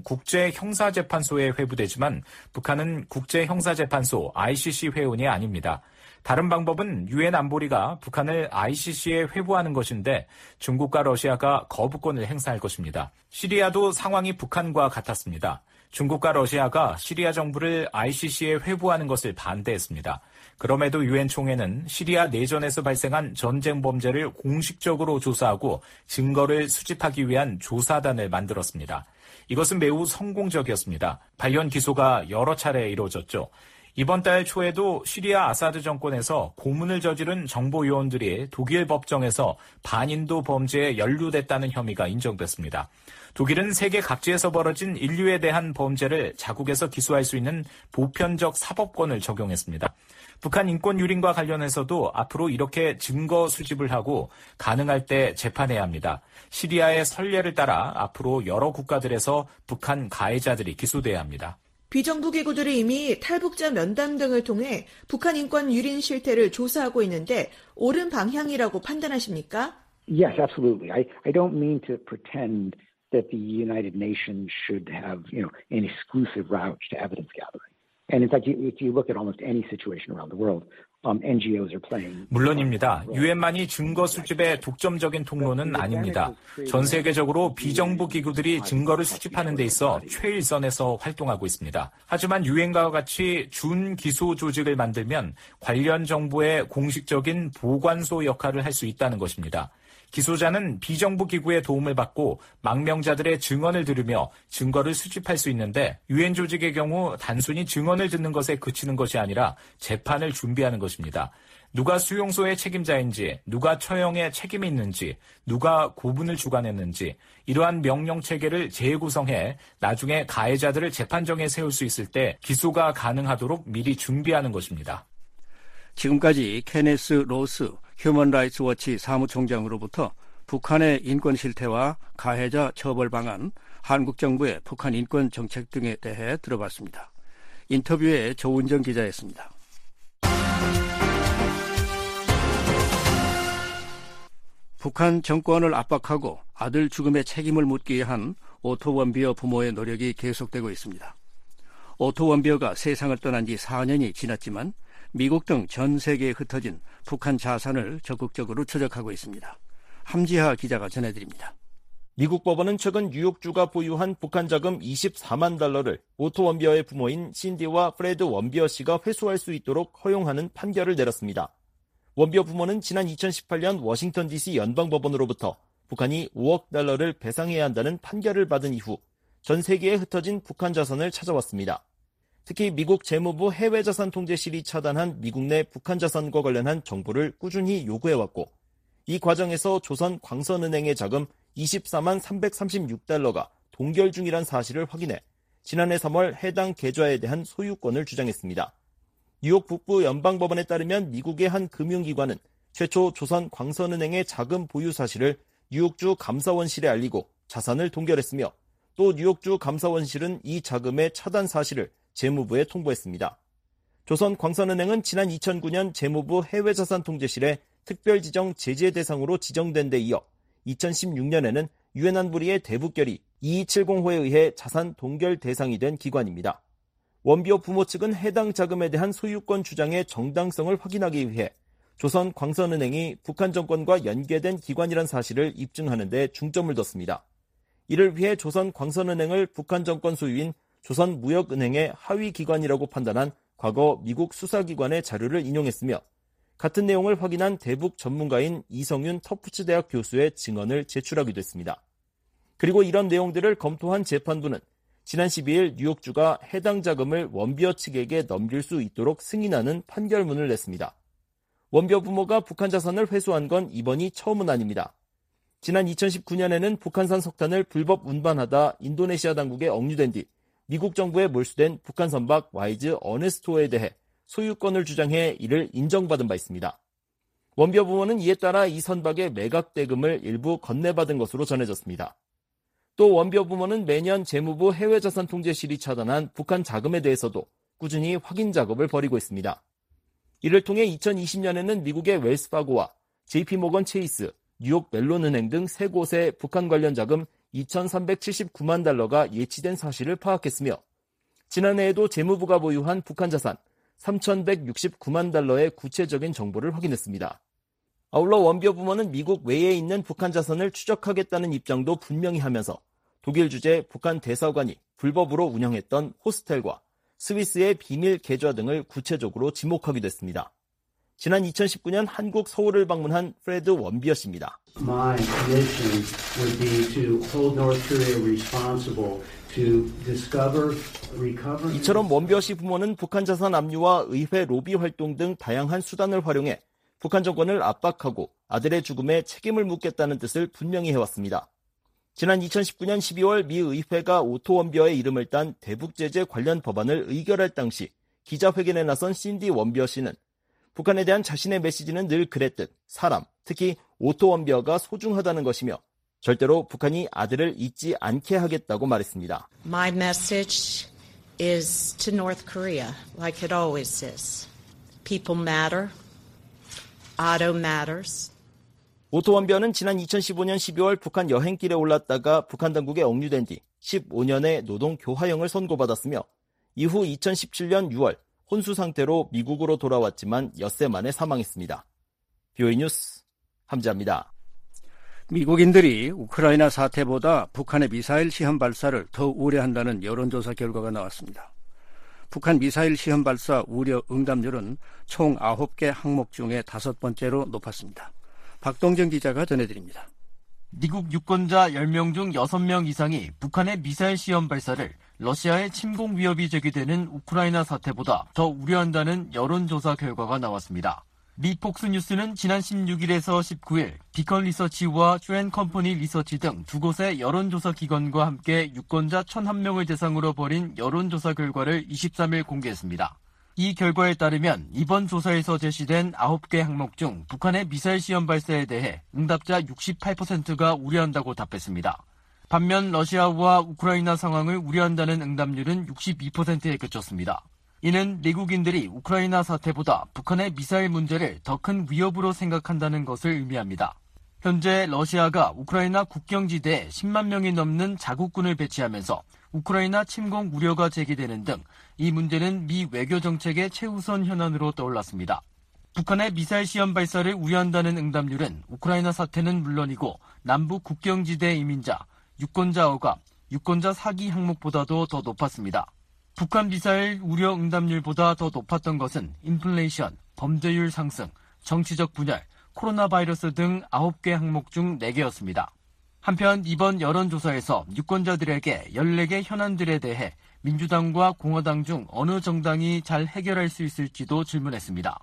국제형사재판소에 회부되지만 북한은 국제형사재판소 아이씨씨 회원이 아닙니다. 다른 방법은 유엔 안보리가 북한을 아이씨씨에 회부하는 것인데 중국과 러시아가 거부권을 행사할 것입니다. 시리아도 상황이 북한과 같았습니다. 중국과 러시아가 시리아 정부를 아이씨씨에 회부하는 것을 반대했습니다. 그럼에도 유엔 총회는 시리아 내전에서 발생한 전쟁 범죄를 공식적으로 조사하고 증거를 수집하기 위한 조사단을 만들었습니다. 이것은 매우 성공적이었습니다. 관련 기소가 여러 차례 이루어졌죠. 이번 달 초에도 시리아 아사드 정권에서 고문을 저지른 정보요원들이 독일 법정에서 반인도 범죄에 연루됐다는 혐의가 인정됐습니다. 독일은 세계 각지에서 벌어진 인류에 대한 범죄를 자국에서 기소할 수 있는 보편적 사법권을 적용했습니다. 북한 인권 유린과 관련해서도 앞으로 이렇게 증거 수집을 하고 가능할 때 재판해야 합니다. 시리아의 선례를 따라 앞으로 여러 국가들에서 북한 가해자들이 기소돼야 합니다. 비정부 기구들이 이미 탈북자 면담 등을 통해 북한 인권 유린 실태를 조사하고 있는데 옳은 방향이라고 판단하십니까? Yes, absolutely. I, I don't mean to pretend that the United Nations should have, you know, an exclusive route to evidence gathering. And in fact, if you look at almost any situation around the world, um, 엔지오's are playing. 물론입니다. 유엔만이 증거 수집의 독점적인 통로는 아닙니다. 전 세계적으로 비정부 기구들이 증거를 수집하는 데 있어 최일선에서 활동하고 있습니다. 하지만 유엔과 같이 준기소 조직을 만들면 관련 정부의 공식적인 보관소 역할을 할 수 있다는 것입니다. 기소자는 비정부 기구의 도움을 받고 망명자들의 증언을 들으며 증거를 수집할 수 있는데 유엔 조직의 경우 단순히 증언을 듣는 것에 그치는 것이 아니라 재판을 준비하는 것입니다. 누가 수용소의 책임자인지, 누가 처형에 책임이 있는지, 누가 고문을 주관했는지 이러한 명령체계를 재구성해 나중에 가해자들을 재판정에 세울 수 있을 때 기소가 가능하도록 미리 준비하는 것입니다. 지금까지 케네스 로스 휴먼 라이츠 워치 사무총장으로부터 북한의 인권 실태와 가해자 처벌 방안, 한국 정부의 북한 인권 정책 등에 대해 들어봤습니다. 인터뷰에 조은정 기자였습니다. 북한 정권을 압박하고 아들 죽음의 책임을 묻기 위한 오토 원비어 부모의 노력이 계속되고 있습니다. 오토 원비어가 세상을 떠난 지 사 년이 지났지만 미국 등 전 세계에 흩어진 북한 자산을 적극적으로 추적하고 있습니다. 함지하 기자가 전해드립니다. 미국 법원은 최근 뉴욕주가 보유한 북한 자금 이십사만 달러를 오토 원비어의 부모인 신디와 프레드 원비어 씨가 회수할 수 있도록 허용하는 판결을 내렸습니다. 원비어 부모는 지난 이천십팔 년 워싱턴 디씨 연방법원으로부터 북한이 오억 달러를 배상해야 한다는 판결을 받은 이후 전 세계에 흩어진 북한 자산을 찾아왔습니다. 특히 미국 재무부 해외자산통제실이 차단한 미국 내 북한 자산과 관련한 정보를 꾸준히 요구해왔고 이 과정에서 조선광선은행의 자금 이십사만 삼백삼십육 달러가 동결 중이란 사실을 확인해 지난해 삼월 해당 계좌에 대한 소유권을 주장했습니다. 뉴욕 북부 연방법원에 따르면 미국의 한 금융기관은 최초 조선광선은행의 자금 보유 사실을 뉴욕주 감사원실에 알리고 자산을 동결했으며 또 뉴욕주 감사원실은 이 자금의 차단 사실을 재무부에 통보했습니다. 조선광선은행은 지난 이천구 년 재무부 해외자산통제실에 특별지정 제재 대상으로 지정된 데 이어 이천십육 년에는 유엔 안보리의 대북결의 이이칠공 호에 의해 자산 동결 대상이 된 기관입니다. 원비어 부모 측은 해당 자금에 대한 소유권 주장의 정당성을 확인하기 위해 조선광선은행이 북한 정권과 연계된 기관이란 사실을 입증하는 데 중점을 뒀습니다. 이를 위해 조선광선은행을 북한 정권 소유인 조선무역은행의 하위 기관이라고 판단한 과거 미국 수사기관의 자료를 인용했으며 같은 내용을 확인한 대북 전문가인 이성윤 터프츠 대학 교수의 증언을 제출하기도 했습니다. 그리고 이런 내용들을 검토한 재판부는 지난 십이일 뉴욕주가 해당 자금을 원비어 측에게 넘길 수 있도록 승인하는 판결문을 냈습니다. 원비어 부모가 북한 자산을 회수한 건 이번이 처음은 아닙니다. 지난 이천십구년에는 북한산 석탄을 불법 운반하다 인도네시아 당국에 억류된 뒤 미국 정부에 몰수된 북한 선박 와이즈 어네스토에 대해 소유권을 주장해 이를 인정받은 바 있습니다. 원비어 부모는 이에 따라 이 선박의 매각 대금을 일부 건네받은 것으로 전해졌습니다. 또 원비어 부모는 매년 재무부 해외자산통제실이 차단한 북한 자금에 대해서도 꾸준히 확인 작업을 벌이고 있습니다. 이를 통해 이천이십년에는 미국의 웰스파고와 제이피모건 체이스, 뉴욕 멜론은행 등 세 곳의 북한 관련 자금 이천삼백칠십구만 달러가 예치된 사실을 파악했으며 지난해에도 재무부가 보유한 북한 자산 삼천백육십구만 달러의 구체적인 정보를 확인했습니다. 아울러 원비어 부모는 미국 외에 있는 북한 자산을 추적하겠다는 입장도 분명히 하면서 독일 주재 북한 대사관이 불법으로 운영했던 호스텔과 스위스의 비밀 계좌 등을 구체적으로 지목하기도 했습니다. 지난 이천십구년 한국 서울을 방문한 프레드 원비어 씨입니다. My mission would be to hold North Korea responsible to discover, recover. 이처럼 원비어 씨 부모는 북한 자산 압류와 의회 로비 활동 등 다양한 수단을 활용해 북한 정권을 압박하고 아들의 죽음에 책임을 묻겠다는 뜻을 분명히 해왔습니다. 지난 이천십구년 십이월 미 의회가 오토 원비어의 이름을 딴 대북 제재 관련 법안을 의결할 당시 기자회견에 나선 신디 원비어 씨는 북한에 대한 자신의 메시지는 늘 그랬듯 사람, 특히 오토 원비어가 소중하다는 것이며 절대로 북한이 아들을 잊지 않게 하겠다고 말했습니다. My message is to North Korea, like it always is. People matter. Otto matters. 오토 원비어는 지난 이천십오년 십이월 북한 여행길에 올랐다가 북한 당국에 억류된 뒤 십오년의 노동 교화형을 선고받았으며 이후 이천십칠년 유월 혼수 상태로 미국으로 돌아왔지만 엿새 만에 사망했습니다. 비오이 뉴스 함지아입니다. 미국인들이 우크라이나 사태보다 북한의 미사일 시험 발사를 더 우려한다는 여론조사 결과가 나왔습니다. 북한 미사일 시험 발사 우려 응답률은 총 아홉 개 항목 중에 다섯 번째로 높았습니다. 박동정 기자가 전해드립니다. 미국 유권자 열 명 중 여섯 명 이상이 북한의 미사일 시험 발사를 러시아의 침공 위협이 제기되는 우크라이나 사태보다 더 우려한다는 여론조사 결과가 나왔습니다. 미 폭스뉴스는 지난 십육일에서 십구일 비컨 리서치와 슈엔 컴퍼니 리서치 등 두 곳의 여론조사 기관과 함께 유권자 천일 명을 대상으로 벌인 여론조사 결과를 이십삼일 공개했습니다. 이 결과에 따르면 이번 조사에서 제시된 아홉 개 항목 중 북한의 미사일 시험 발사에 대해 응답자 육십팔 퍼센트가 우려한다고 답했습니다. 반면 러시아와 우크라이나 상황을 우려한다는 응답률은 육십이 퍼센트에 그쳤습니다. 이는 미국인들이 우크라이나 사태보다 북한의 미사일 문제를 더 큰 위협으로 생각한다는 것을 의미합니다. 현재 러시아가 우크라이나 국경지대에 십만 명이 넘는 자국군을 배치하면서 우크라이나 침공 우려가 제기되는 등 이 문제는 미 외교 정책의 최우선 현안으로 떠올랐습니다. 북한의 미사일 시험 발사를 우려한다는 응답률은 우크라이나 사태는 물론이고 남부 국경지대 이민자, 유권자 억압, 유권자 사기 항목보다도 더 높았습니다. 북한 미사일 우려 응답률보다 더 높았던 것은 인플레이션, 범죄율 상승, 정치적 분열, 코로나 바이러스 등 아홉 개 항목 중 네 개였습니다. 한편 이번 여론조사에서 유권자들에게 열네 개 현안들에 대해 민주당과 공화당 중 어느 정당이 잘 해결할 수 있을지도 질문했습니다.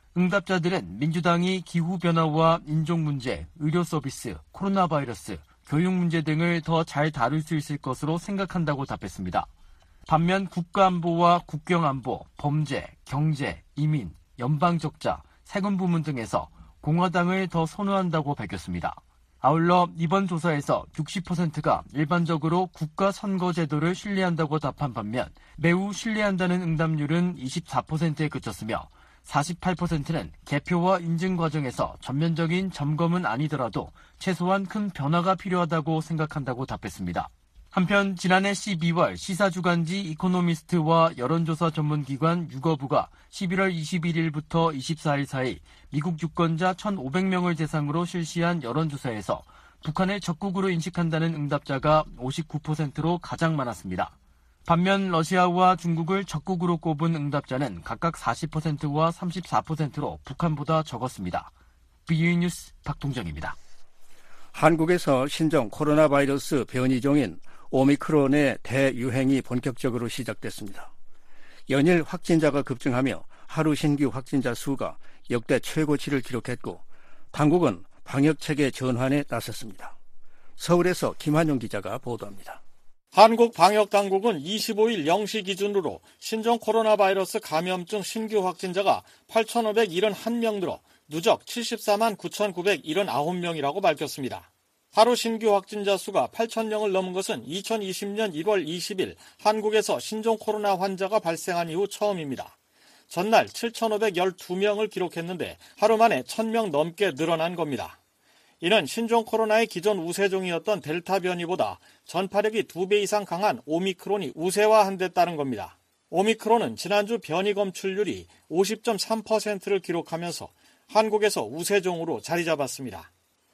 응답자들은 민주당이 기후변화와 인종문제, 의료서비스, 코로나 바이러스, 교육 문제 등을 더 잘 다룰 수 있을 것으로 생각한다고 답했습니다. 반면 국가안보와 국경안보, 범죄, 경제, 이민, 연방적자, 세금 부문 등에서 공화당을 더 선호한다고 밝혔습니다. 아울러 이번 조사에서 육십 퍼센트가 일반적으로 국가선거제도를 신뢰한다고 답한 반면 매우 신뢰한다는 응답률은 이십사 퍼센트에 그쳤으며 사십팔 퍼센트는 개표와 인증 과정에서 전면적인 점검은 아니더라도 최소한 큰 변화가 필요하다고 생각한다고 답했습니다. 한편 지난해 십이월 시사주간지 이코노미스트와 여론조사 전문기관 유거부가 십일월 이십일일부터 이십사일 사이 미국 유권자 천오백 명을 대상으로 실시한 여론조사에서 북한을 적국으로 인식한다는 응답자가 오십구 퍼센트로 가장 많았습니다. 반면 러시아와 중국을 적국으로 꼽은 응답자는 각각 사십 퍼센트와 삼십사 퍼센트로 북한보다 적었습니다. 비오에이 뉴스 박동정입니다. 한국에서 신종 코로나 바이러스 변이종인 오미크론의 대유행이 본격적으로 시작됐습니다. 연일 확진자가 급증하며 하루 신규 확진자 수가 역대 최고치를 기록했고 당국은 방역체계 전환에 나섰습니다. 서울에서 김한용 기자가 보도합니다. 한국방역당국은 이십오일 영 시 기준으로 신종 코로나 바이러스 감염증 신규 확진자가 팔천오백칠십일 명 늘어 누적 칠십사만 구천구백칠십구 명이라고 밝혔습니다. 하루 신규 확진자 수가 팔천 명을 넘은 것은 이천이십년 일월 이십일 한국에서 신종 코로나 환자가 발생한 이후 처음입니다. 전날 칠천오백십이 명을 기록했는데 하루 만에 천 명 넘게 늘어난 겁니다. 이는 신종 코로나의 기존 우세종이었던 델타 변이보다 전파력이 두 배 이상 강한 오미크론이 우세화한 데 따른 겁니다. 오미크론은 지난주 변이 검출률이 오십 점 삼 퍼센트를 기록하면서 한국에서 우세종으로 자리 잡았습니다.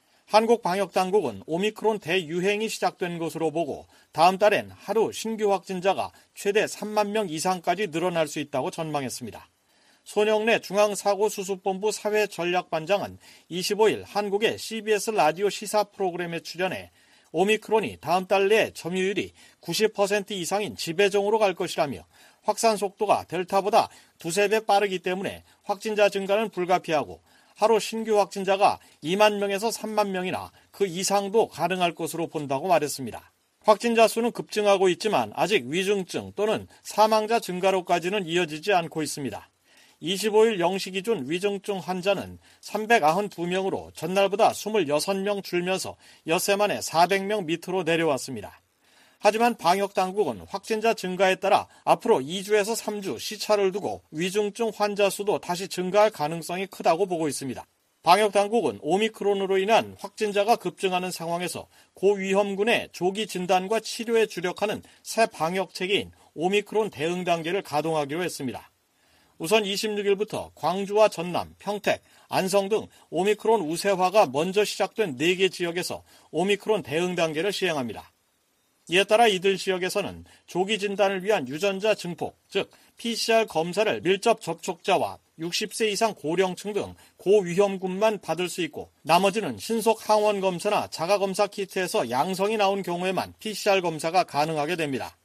한국방역당국은 오미크론 대유행이 시작된 것으로 보고 다음 달엔 하루 신규 확진자가 최대 삼만 명 이상까지 늘어날 수 있다고 전망했습니다. 손영래 중앙사고수습본부 사회전략반장은 이십오일 한국의 씨비에스 라디오 시사 프로그램에 출연해 오미크론이 다음 달 내에 점유율이 구십 퍼센트 이상인 지배종으로 갈 것이라며 확산 속도가 델타보다 두세 배 빠르기 때문에 확진자 증가는 불가피하고 하루 신규 확진자가 이만 명에서 삼만 명이나 그 이상도 가능할 것으로 본다고 말했습니다. 확진자 수는 급증하고 있지만 아직 위중증 또는 사망자 증가로까지는 이어지지 않고 있습니다. 이십오일 영 시 기준 위중증 환자는 삼백구십이 명으로 전날보다 이십육 명 줄면서 엿새 만에 사백 명 밑으로 내려왔습니다. 하지만 방역당국은 확진자 증가에 따라 앞으로 이 주에서 삼 주 시차를 두고 위중증 환자 수도 다시 증가할 가능성이 크다고 보고 있습니다. 방역당국은 오미크론으로 인한 확진자가 급증하는 상황에서 고위험군의 조기 진단과 치료에 주력하는 새 방역체계인 오미크론 대응 단계를 가동하기로 했습니다. 우선 이십육일부터 광주와 전남, 평택, 안성 등 오미크론 우세화가 먼저 시작된 네 개 지역에서 오미크론 대응 단계를 시행합니다. 이에 따라 이들 지역에서는 조기 진단을 위한 유전자 증폭, 즉 피씨알 검사를 밀접 접촉자와 육십 세 이상 고령층 등 고위험군만 받을 수 있고 나머지는 신속 항원 검사나 자가검사 키트에서 양성이 나온 경우에만 피씨알 검사가 가능하게 됩니다.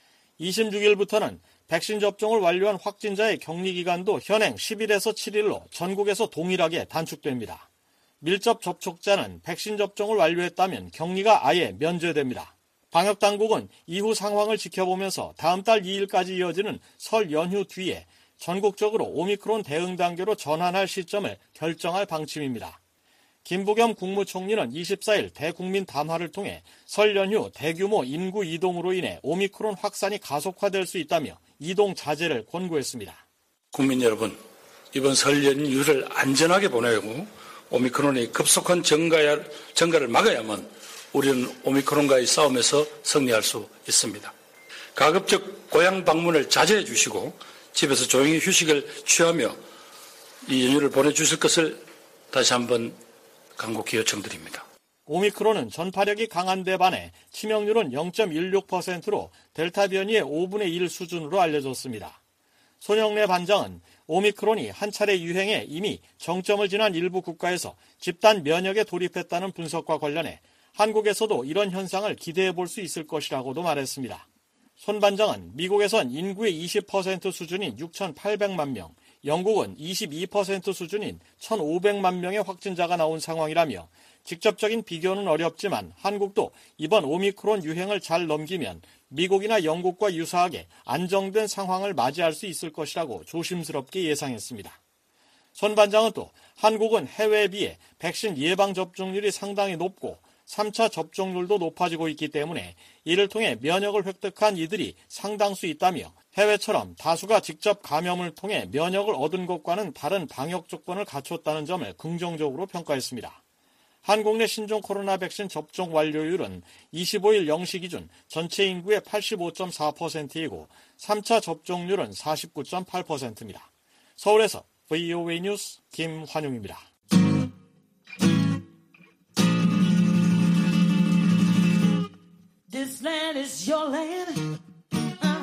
이십육일부터는 백신 접종을 완료한 확진자의 격리기간도 현행 십일에서 칠일로 전국에서 동일하게 단축됩니다. 밀접 접촉자는 백신 접종을 완료했다면 격리가 아예 면제됩니다. 방역당국은 이후 상황을 지켜보면서 다음 달 이일까지 이어지는 설 연휴 뒤에 전국적으로 오미크론 대응 단계로 전환할 시점을 결정할 방침입니다. 김부겸 국무총리는 이십사일 대국민 담화를 통해 설 연휴 대규모 인구 이동으로 인해 오미크론 확산이 가속화될 수 있다며 이동 자제를 권고했습니다. 국민 여러분, 이번 설 연휴를 안전하게 보내고 오미크론의 급속한 증가를, 증가를 막아야만 우리는 오미크론과의 싸움에서 승리할 수 있습니다. 가급적 고향 방문을 자제해 주시고 집에서 조용히 휴식을 취하며 이 연휴를 보내주실 것을 다시 한번 간곡히 요청드립니다. 오미크론은 전파력이 강한 데 반해 치명률은 영 점 일육 퍼센트로 델타 변이의 오분의 일 수준으로 알려졌습니다. 손영래 반장은 오미크론이 한 차례 유행에 이미 정점을 지난 일부 국가에서 집단 면역에 돌입했다는 분석과 관련해 한국에서도 이런 현상을 기대해 볼 수 있을 것이라고도 말했습니다. 손 반장은 미국에선 인구의 이십 퍼센트 수준인 육천팔백만 명, 영국은 이십이 퍼센트 수준인 천오백만 명의 확진자가 나온 상황이라며 직접적인 비교는 어렵지만 한국도 이번 오미크론 유행을 잘 넘기면 미국이나 영국과 유사하게 안정된 상황을 맞이할 수 있을 것이라고 조심스럽게 예상했습니다. 손 반장은 또 한국은 해외에 비해 백신 예방 접종률이 상당히 높고 삼 차 접종률도 높아지고 있기 때문에 이를 통해 면역을 획득한 이들이 상당수 있다며 해외처럼 다수가 직접 감염을 통해 면역을 얻은 것과는 다른 방역 조건을 갖췄다는 점을 긍정적으로 평가했습니다. 한국 내 신종 코로나 백신 접종 완료율은 이십오일 영 시 기준 전체 인구의 팔십오 점 사 퍼센트이고 삼 차 접종률은 사십구 점 팔 퍼센트입니다. 서울에서 브이오에이 뉴스 김환용입니다. This land is your land. Uh.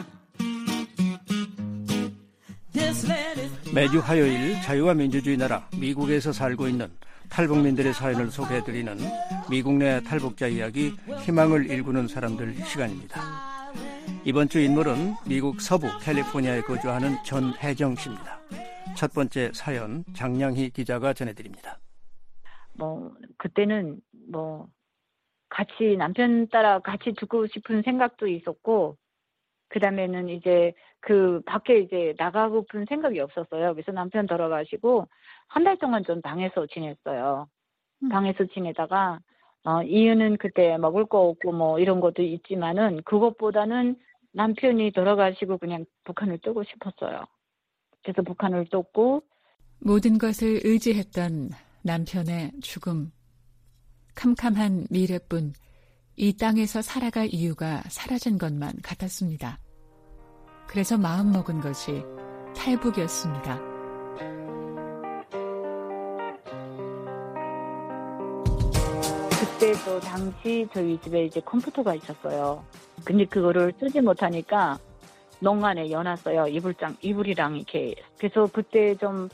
This land is... 매주 화요일 자유와 민주주의 나라 미국에서 살고 있는 탈북민들의 사연을 소개해드리는 미국 내 탈북자 이야기, 희망을 일구는 사람들 시간입니다. 이번 주 인물은 미국 서부 캘리포니아에 거주하는 전혜정 씨입니다. 첫 번째 사연 장량희 기자가 전해드립니다. 뭐 그때는 뭐 같이 남편 따라 같이 죽고 싶은 생각도 있었고, 그 다음에는 이제 그 밖에 이제 나가고픈 생각이 없었어요. 그래서 남편 돌아가시고 한 달 동안 좀 방에서 지냈어요. 음. 방에서 지내다가 어, 이유는 그때 먹을 거 없고 뭐 이런 것도 있지만은 그것보다는 남편이 돌아가시고 그냥 북한을 뜨고 싶었어요. 그래서 북한을 떴고, 모든 것을 의지했던 남편의 죽음. 캄캄한 미래뿐 이 땅에서 살아갈 이유가 사라진 것만 같았습니다. 그래서 마음먹은 것이 탈북이었습니다. 그때도 당시 저희 집에 이제 컴퓨터가 있었어요. 근데 그거를 쓰지 못하니까 농간에 여놨어요. 이불장, 이불이랑 이렇게. 그래서 그때 좀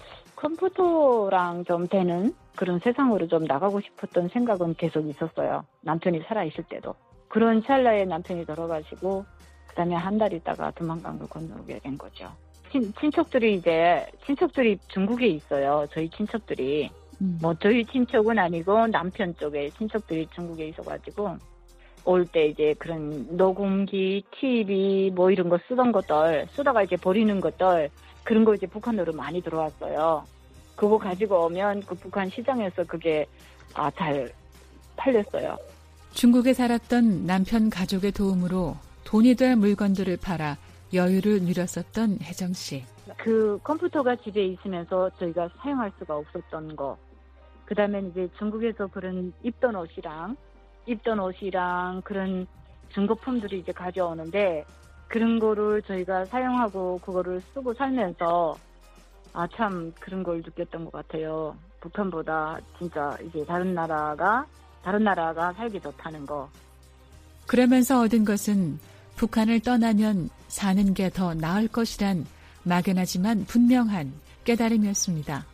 컴퓨터랑 좀 되는 그런 세상으로 좀 나가고 싶었던 생각은 계속 있었어요. 남편이 살아있을 때도. 그런 찰나에 남편이 돌아가시고, 그 다음에 한 달 있다가 두만강을 건너오게 된 거죠. 친, 친척들이 이제, 친척들이 중국에 있어요. 저희 친척들이. 음. 뭐 저희 친척은 아니고 남편 쪽에 친척들이 중국에 있어가지고, 올 때 이제 그런 녹음기, 티비 뭐 이런 거 쓰던 것들, 쓰다가 이제 버리는 것들, 그런 거 이제 북한으로 많이 들어왔어요. 그거 가지고 오면 그 북한 시장에서 그게 아, 잘 팔렸어요. 중국에 살았던 남편 가족의 도움으로 돈이 될 물건들을 팔아 여유를 누렸었던 혜정 씨. 그 컴퓨터가 집에 있으면서 저희가 사용할 수가 없었던 거. 그 다음에 이제 중국에서 그런 입던 옷이랑 입던 옷이랑 그런 중고품들이 이제 가져오는데, 그런 거를 저희가 사용하고 그거를 쓰고 살면서 아, 참 그런 걸 느꼈던 것 같아요. 북한보다 진짜 이제 다른 나라가 다른 나라가 살기 좋다는 거. 그러면서 얻은 것은 북한을 떠나면 사는 게 더 나을 것이란 막연하지만 분명한 깨달음이었습니다.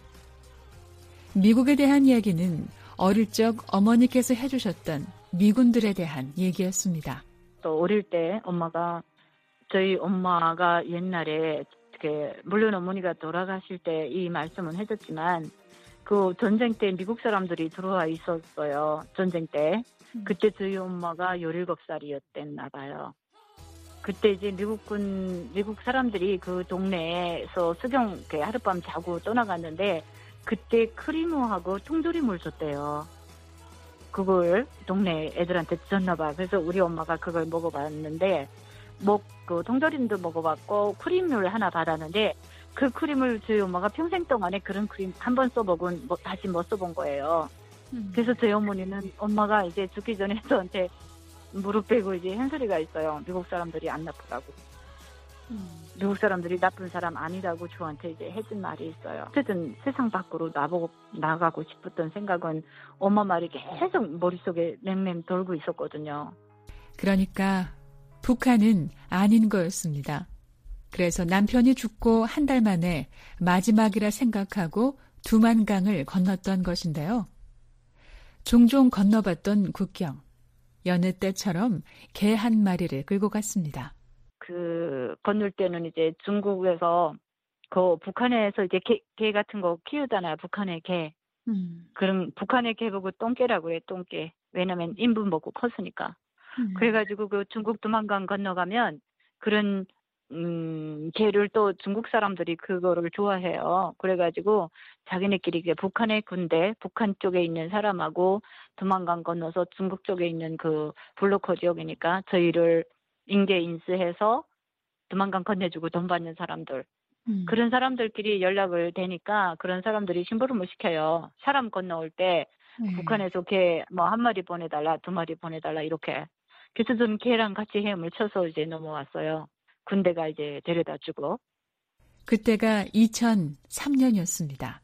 미국에 대한 이야기는 어릴 적 어머니께서 해주셨던 미군들에 대한 얘기였습니다. 또 어릴 때 엄마가 저희 엄마가 옛날에 이렇게 물론 어머니가 돌아가실 때 이 말씀은 해줬지만 그 전쟁 때 미국 사람들이 들어와 있었어요. 전쟁 때. 그때 저희 엄마가 열일곱 살이었댔나 봐요. 그때 이제 미국군 미국 사람들이 그 동네에서 수경 하룻밤 자고 떠나갔는데, 그때 크리무하고 통조림을 줬대요. 그걸 동네 애들한테 줬나 봐. 그래서 우리 엄마가 그걸 먹어봤는데, 뭐, 그, 통조림도 먹어봤고, 크림을 하나 받았는데, 그 크림을 저희 엄마가 평생 동안에 그런 크림 한 번 써보고, 뭐, 다시 못 써본 거예요. 음. 그래서 저희 어머니는 엄마가 이제 죽기 전에 저한테 무릎 빼고 이제 한 소리가 있어요. 미국 사람들이 안 나쁘다고. 음. 미국 사람들이 나쁜 사람 아니라고 저한테 이제 해준 말이 있어요. 어쨌든 세상 밖으로 나보고 나가고 싶었던 생각은 엄마 말이 계속 머릿속에 맹맹 돌고 있었거든요. 그러니까, 북한은 아닌 거였습니다. 그래서 남편이 죽고 한 달 만에 마지막이라 생각하고 두만강을 건넜던 것인데요. 종종 건너봤던 국경. 여느 때처럼 개 한 마리를 끌고 갔습니다. 그 건널 때는 이제 중국에서 그 북한에서 이제 개, 개 같은 거 키우잖아요. 북한의 개. 음. 그럼 북한의 개 보고 똥개라고 해. 똥개. 왜냐면 인분 먹고 컸으니까. 음. 그래가지고 그 중국 두만강 건너가면 그런 음, 개를 또 중국 사람들이 그거를 좋아해요. 그래가지고 자기네끼리 북한의 군대, 북한 쪽에 있는 사람하고 두만강 건너서 중국 쪽에 있는 그 블로커 지역이니까 저희를 인계 인수해서 두만강 건네주고 돈 받는 사람들. 음. 그런 사람들끼리 연락을 대니까 그런 사람들이 심부름을 시켜요. 사람 건너올 때 음. 북한에서 개 뭐 한 마리 보내달라, 두 마리 보내달라 이렇게. 그래서 저는 개랑 같이 헤엄을 쳐서 이제 넘어왔어요. 군대가 이제 데려다 주고. 그때가 이천삼 년이었습니다.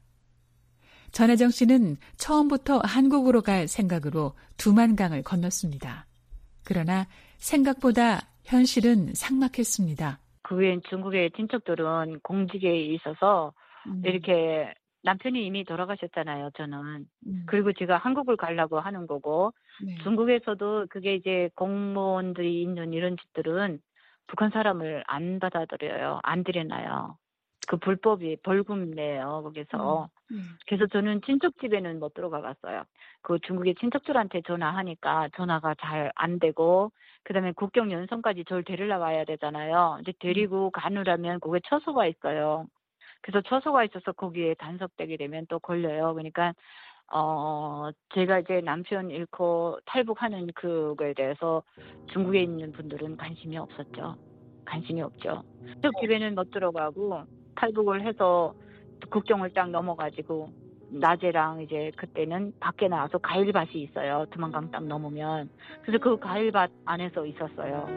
전혜정 씨는 처음부터 한국으로 갈 생각으로 두만강을 건넜습니다. 그러나 생각보다 현실은 삭막했습니다. 그 외엔 중국의 친척들은 공직에 있어서 음. 이렇게 남편이 이미 돌아가셨잖아요, 저는. 음. 그리고 제가 한국을 가려고 하는 거고, 네. 중국에서도 그게 이제 공무원들이 있는 이런 집들은 북한 사람을 안 받아들여요. 안 들여놔요. 그 불법이 벌금 내요, 거기서. 음. 음. 그래서 저는 친척집에는 못 들어가 봤어요. 그 중국의 친척들한테 전화하니까 전화가 잘 안 되고, 그 다음에 국경 연선까지 저를 데리러 와야 되잖아요. 이제 데리고 가느라면 거기에 처소가 있어요. 그래서 처소가 있어서 거기에 단속되게 되면 또 걸려요. 그러니까, 어, 제가 이제 남편 잃고 탈북하는 그거에 대해서 중국에 있는 분들은 관심이 없었죠. 관심이 없죠. 친척집에는 못 들어가고, 탈북을 해서 국경을 딱 넘어가지고 낮에랑 이제 그때는 밖에 나와서 가일밭이 있어요. 두만강 딱 넘으면. 그래서 그 가일밭 안에서 있었어요.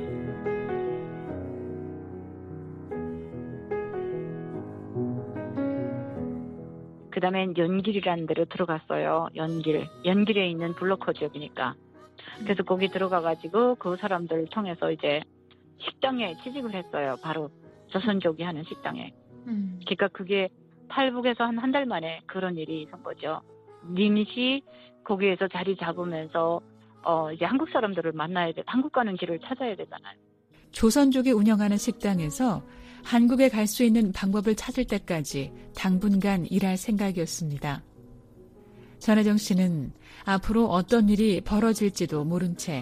그 다음엔 연길이라는 데로 들어갔어요. 연길. 연길에 있는 블로커 지역이니까. 그래서 거기 들어가가지고 그 사람들을 통해서 이제 식당에 취직을 했어요. 바로 조선족이 하는 식당에. 음. 그러니까 그게 탈북에서 한 한 달 만에 그런 일이 있은 거죠. 님시 거기에서 자리 잡으면서 어 이제 한국 사람들을 만나야 돼. 한국 가는 길을 찾아야 되잖아요. 조선족이 운영하는 식당에서 한국에 갈 수 있는 방법을 찾을 때까지 당분간 일할 생각이었습니다. 전혜정 씨는 앞으로 어떤 일이 벌어질지도 모른 채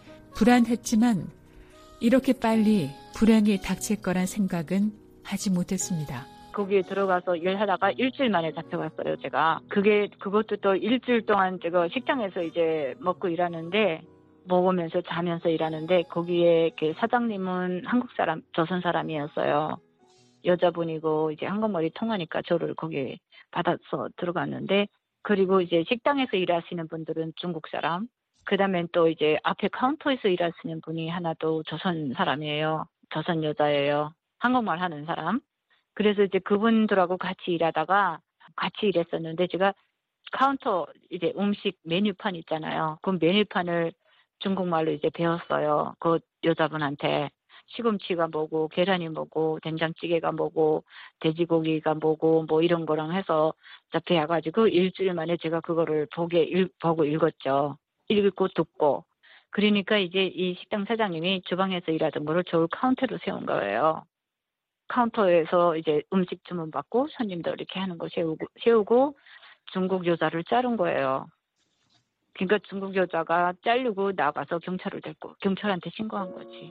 불안했지만 이렇게 빨리 불행이 닥칠 거란 생각은 하지 못했습니다. 거기에 들어가서 일하다가 일주일 만에 잡혀갔어요, 제가. 그게, 그것도 또 일주일 동안 제가 식당에서 이제 먹고 일하는데, 먹으면서 자면서 일하는데, 거기에 사장님은 한국 사람, 조선 사람이었어요. 여자분이고, 이제 한국말이 통하니까 저를 거기에 받아서 들어갔는데, 그리고 이제 식당에서 일하시는 분들은 중국 사람, 그 다음엔 또 이제 앞에 카운터에서 일하시는 분이 하나 또 조선 사람이에요. 조선 여자예요. 한국말 하는 사람. 그래서 이제 그분들하고 같이 일하다가 같이 일했었는데 제가 카운터 이제 음식 메뉴판 있잖아요. 그 메뉴판을 중국말로 이제 배웠어요. 그 여자분한테. 시금치가 뭐고 계란이 뭐고 된장찌개가 뭐고 돼지고기가 뭐고 뭐 이런 거랑 해서 배워가지고 일주일 만에 제가 그거를 보게 읽, 보고 읽었죠. 읽고 듣고. 그러니까 이제 이 식당 사장님이 주방에서 일하던 거를 저를 카운터로 세운 거예요. 카운터에서 이제 음식 주문 받고 손님들 이렇게 하는 거 세우고, 세우고 중국 여자를 자른 거예요. 그러니까 중국 여자가 자르고 나가서 경찰을 데리고 경찰한테 신고한 거지.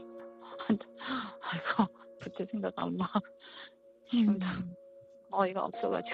아이고 그때 생각하면 막 지금도 어이가 없어가지고.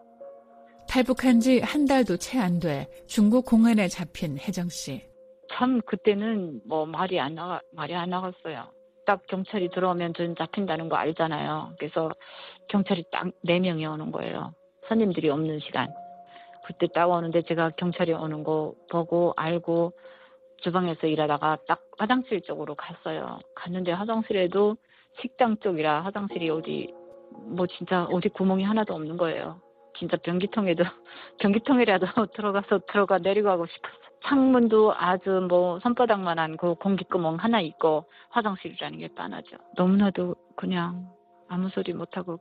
탈북한 지 한 달도 채 안 돼 중국 공안에 잡힌 혜정 씨. 참 그때는 뭐 말이 안 나가 말이 안 나갔어요. 딱 경찰이 들어오면 전 잡힌다는 거 알잖아요. 그래서 경찰이 딱 네 명이 오는 거예요. 손님들이 없는 시간. 그때 딱 오는데 제가 경찰이 오는 거 보고 알고 주방에서 일하다가 딱 화장실 쪽으로 갔어요. 갔는데 화장실에도 식당 쪽이라 화장실이 어디 뭐 진짜 어디 구멍이 하나도 없는 거예요. 진짜 변기통에도 변기통이라도 들어가서 들어가 내려가고 싶었어요. 창문도 아주 뭐 손바닥만한 그 공기구멍 하나 있고 화장실이라는 게 빤하죠. 너무나도 그냥 아무 소리 못하고.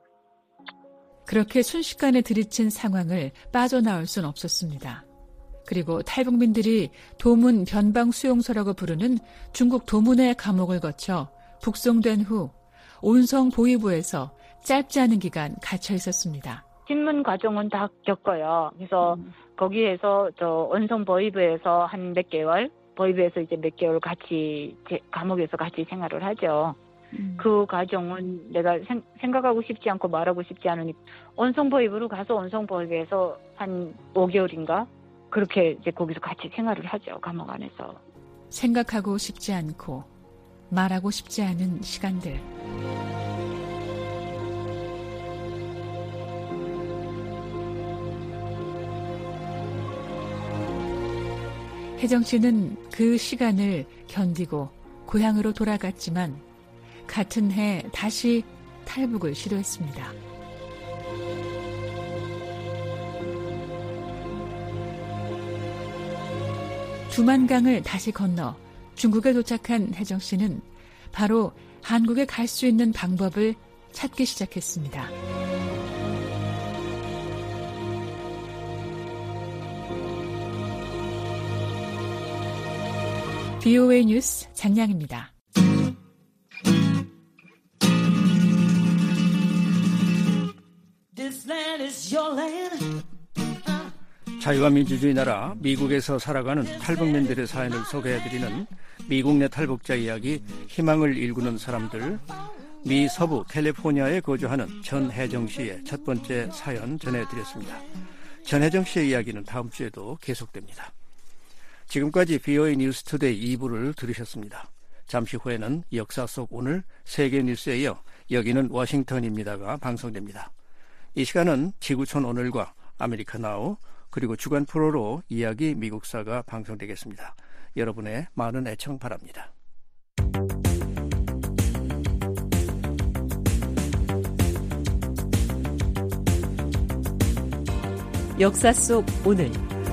그렇게 순식간에 들이친 상황을 빠져나올 순 없었습니다. 그리고 탈북민들이 도문 변방 수용소라고 부르는 중국 도문의 감옥을 거쳐 북송된 후 온성 보위부에서 짧지 않은 기간 갇혀 있었습니다. 신문 과정은 다 겪어요. 그래서 음. 거기에서 저 원성 보위부에서 한 몇 개월, 보위부에서 이제 몇 개월 같이 감옥에서 같이 생활을 하죠. 음. 그 과정은 내가 생, 생각하고 싶지 않고 말하고 싶지 않으니 원성 보위부로 가서 원성 보위부에서 한 오 개월인가 그렇게 이제 거기서 같이 생활을 하죠. 감옥 안에서. 생각하고 싶지 않고 말하고 싶지 않은 시간들. 혜정 씨는 그 시간을 견디고 고향으로 돌아갔지만 같은 해 다시 탈북을 시도했습니다. 두만강을 다시 건너 중국에 도착한 혜정 씨는 바로 한국에 갈 수 있는 방법을 찾기 시작했습니다. 브이오에이 뉴스 장량입니다. 자유와 민주주의 나라 미국에서 살아가는 탈북민들의 사연을 소개해드리는 미국 내 탈북자 이야기, 희망을 일구는 사람들. 미 서부 캘리포니아에 거주하는 전혜정 씨의 첫 번째 사연 전해드렸습니다. 전혜정 씨의 이야기는 다음 주에도 계속됩니다. 지금까지 브이오에이 뉴스투데이 이 부를 들으셨습니다. 잠시 후에는 역사 속 오늘 세계 뉴스에 이어 여기는 워싱턴입니다가 방송됩니다. 이 시간은 지구촌 오늘과 아메리카 나우 그리고 주간 프로로 이야기 미국사가 방송되겠습니다. 여러분의 많은 애청 바랍니다. 역사 속 오늘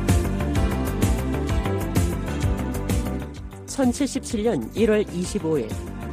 천칠십칠 년 일월 이십오일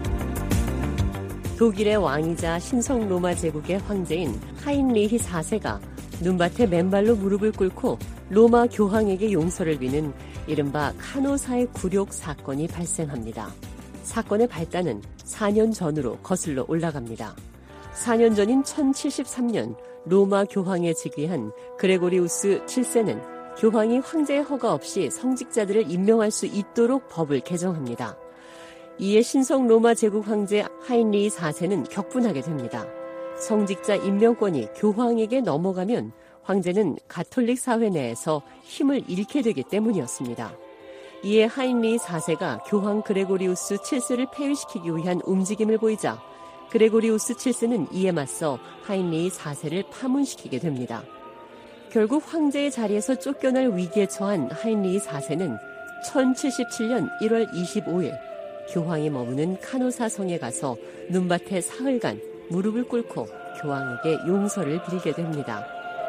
독일의 왕이자 신성 로마 제국의 황제인 하인리히 사 세가 눈밭에 맨발로 무릎을 꿇고 로마 교황에게 용서를 비는 이른바 카노사의 굴욕 사건이 발생합니다. 사건의 발단은 사 년 전으로 거슬러 올라갑니다. 사 년 전인 천칠십삼 년 로마 교황에 즉위한 그레고리우스 칠 세는 교황이 황제의 허가 없이 성직자들을 임명할 수 있도록 법을 개정합니다. 이에 신성 로마 제국 황제 하인리히 사 세는 격분하게 됩니다. 성직자 임명권이 교황에게 넘어가면 황제는 가톨릭 사회 내에서 힘을 잃게 되기 때문이었습니다. 이에 하인리히 사 세가 교황 그레고리우스 칠 세를 폐위시키기 위한 움직임을 보이자 그레고리우스 칠 세는 이에 맞서 하인리히 사 세를 파문시키게 됩니다. 결국 황제의 자리에서 쫓겨날 위기에 처한 하인리히 사 세는 천칠십칠 년 일월 이십오일 교황이 머무는 카노사 성에 가서 눈밭에 사흘간 무릎을 꿇고 교황에게 용서를 빌게 됩니다.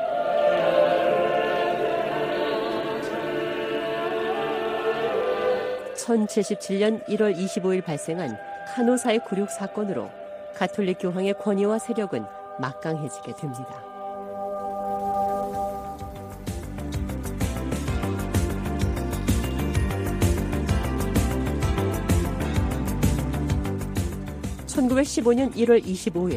천칠십칠 년 일월 이십오일 발생한 카노사의 굴욕 사건으로 가톨릭 교황의 권위와 세력은 막강해지게 됩니다. 천구백십오 년 일월 이십오일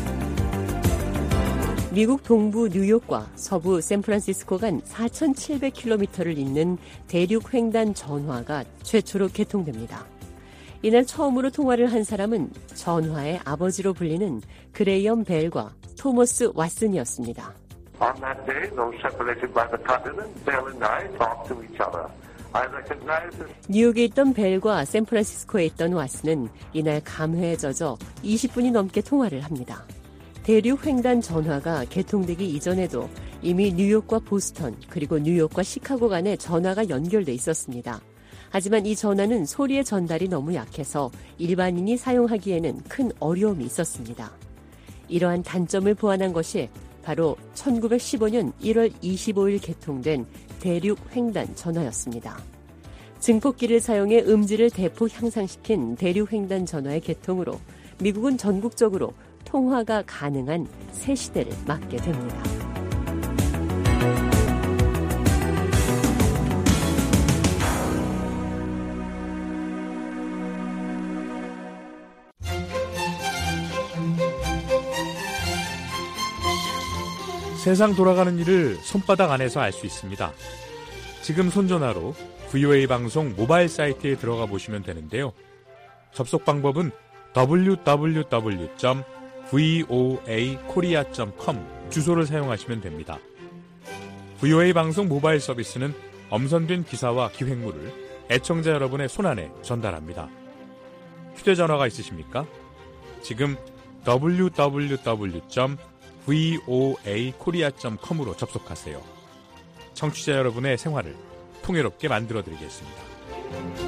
미국 동부 뉴욕과 서부 샌프란시스코 간 사천칠백 킬로미터를 잇는 대륙 횡단 전화가 최초로 개통됩니다. 이날 처음으로 통화를 한 사람은 전화의 아버지로 불리는 그레이엄 벨과 토머스 왓슨이었습니다. On that day, though separated by the continent, Bell and I talked to each other. 뉴욕에 있던 벨과 샌프란시스코에 있던 왓슨은 이날 감회에 젖어 이십 분이 넘게 통화를 합니다. 대륙 횡단 전화가 개통되기 이전에도 이미 뉴욕과 보스턴 그리고 뉴욕과 시카고 간에 전화가 연결돼 있었습니다. 하지만 이 전화는 소리의 전달이 너무 약해서 일반인이 사용하기에는 큰 어려움이 있었습니다. 이러한 단점을 보완한 것이 바로 천구백십오 년 일월 이십오일 개통된 대륙 횡단 전화였습니다. 증폭기를 사용해 음질을 대폭 향상시킨 대륙 횡단 전화의 개통으로 미국은 전국적으로 통화가 가능한 새 시대를 맞게 됩니다. 세상 돌아가는 일을 손바닥 안에서 알 수 있습니다. 지금 손전화로 브이오에이 방송 모바일 사이트에 들어가 보시면 되는데요. 접속 방법은 더블유 더블유 더블유 점 브이오에이 코리아 점 컴 주소를 사용하시면 됩니다. 브이오에이 방송 모바일 서비스는 엄선된 기사와 기획물을 애청자 여러분의 손안에 전달합니다. 휴대전화가 있으십니까? 지금 더블유 더블유 더블유 점 브이오에이 코리아 점 컴으로 접속하세요. 청취자 여러분의 생활을 풍요롭게 만들어드리겠습니다.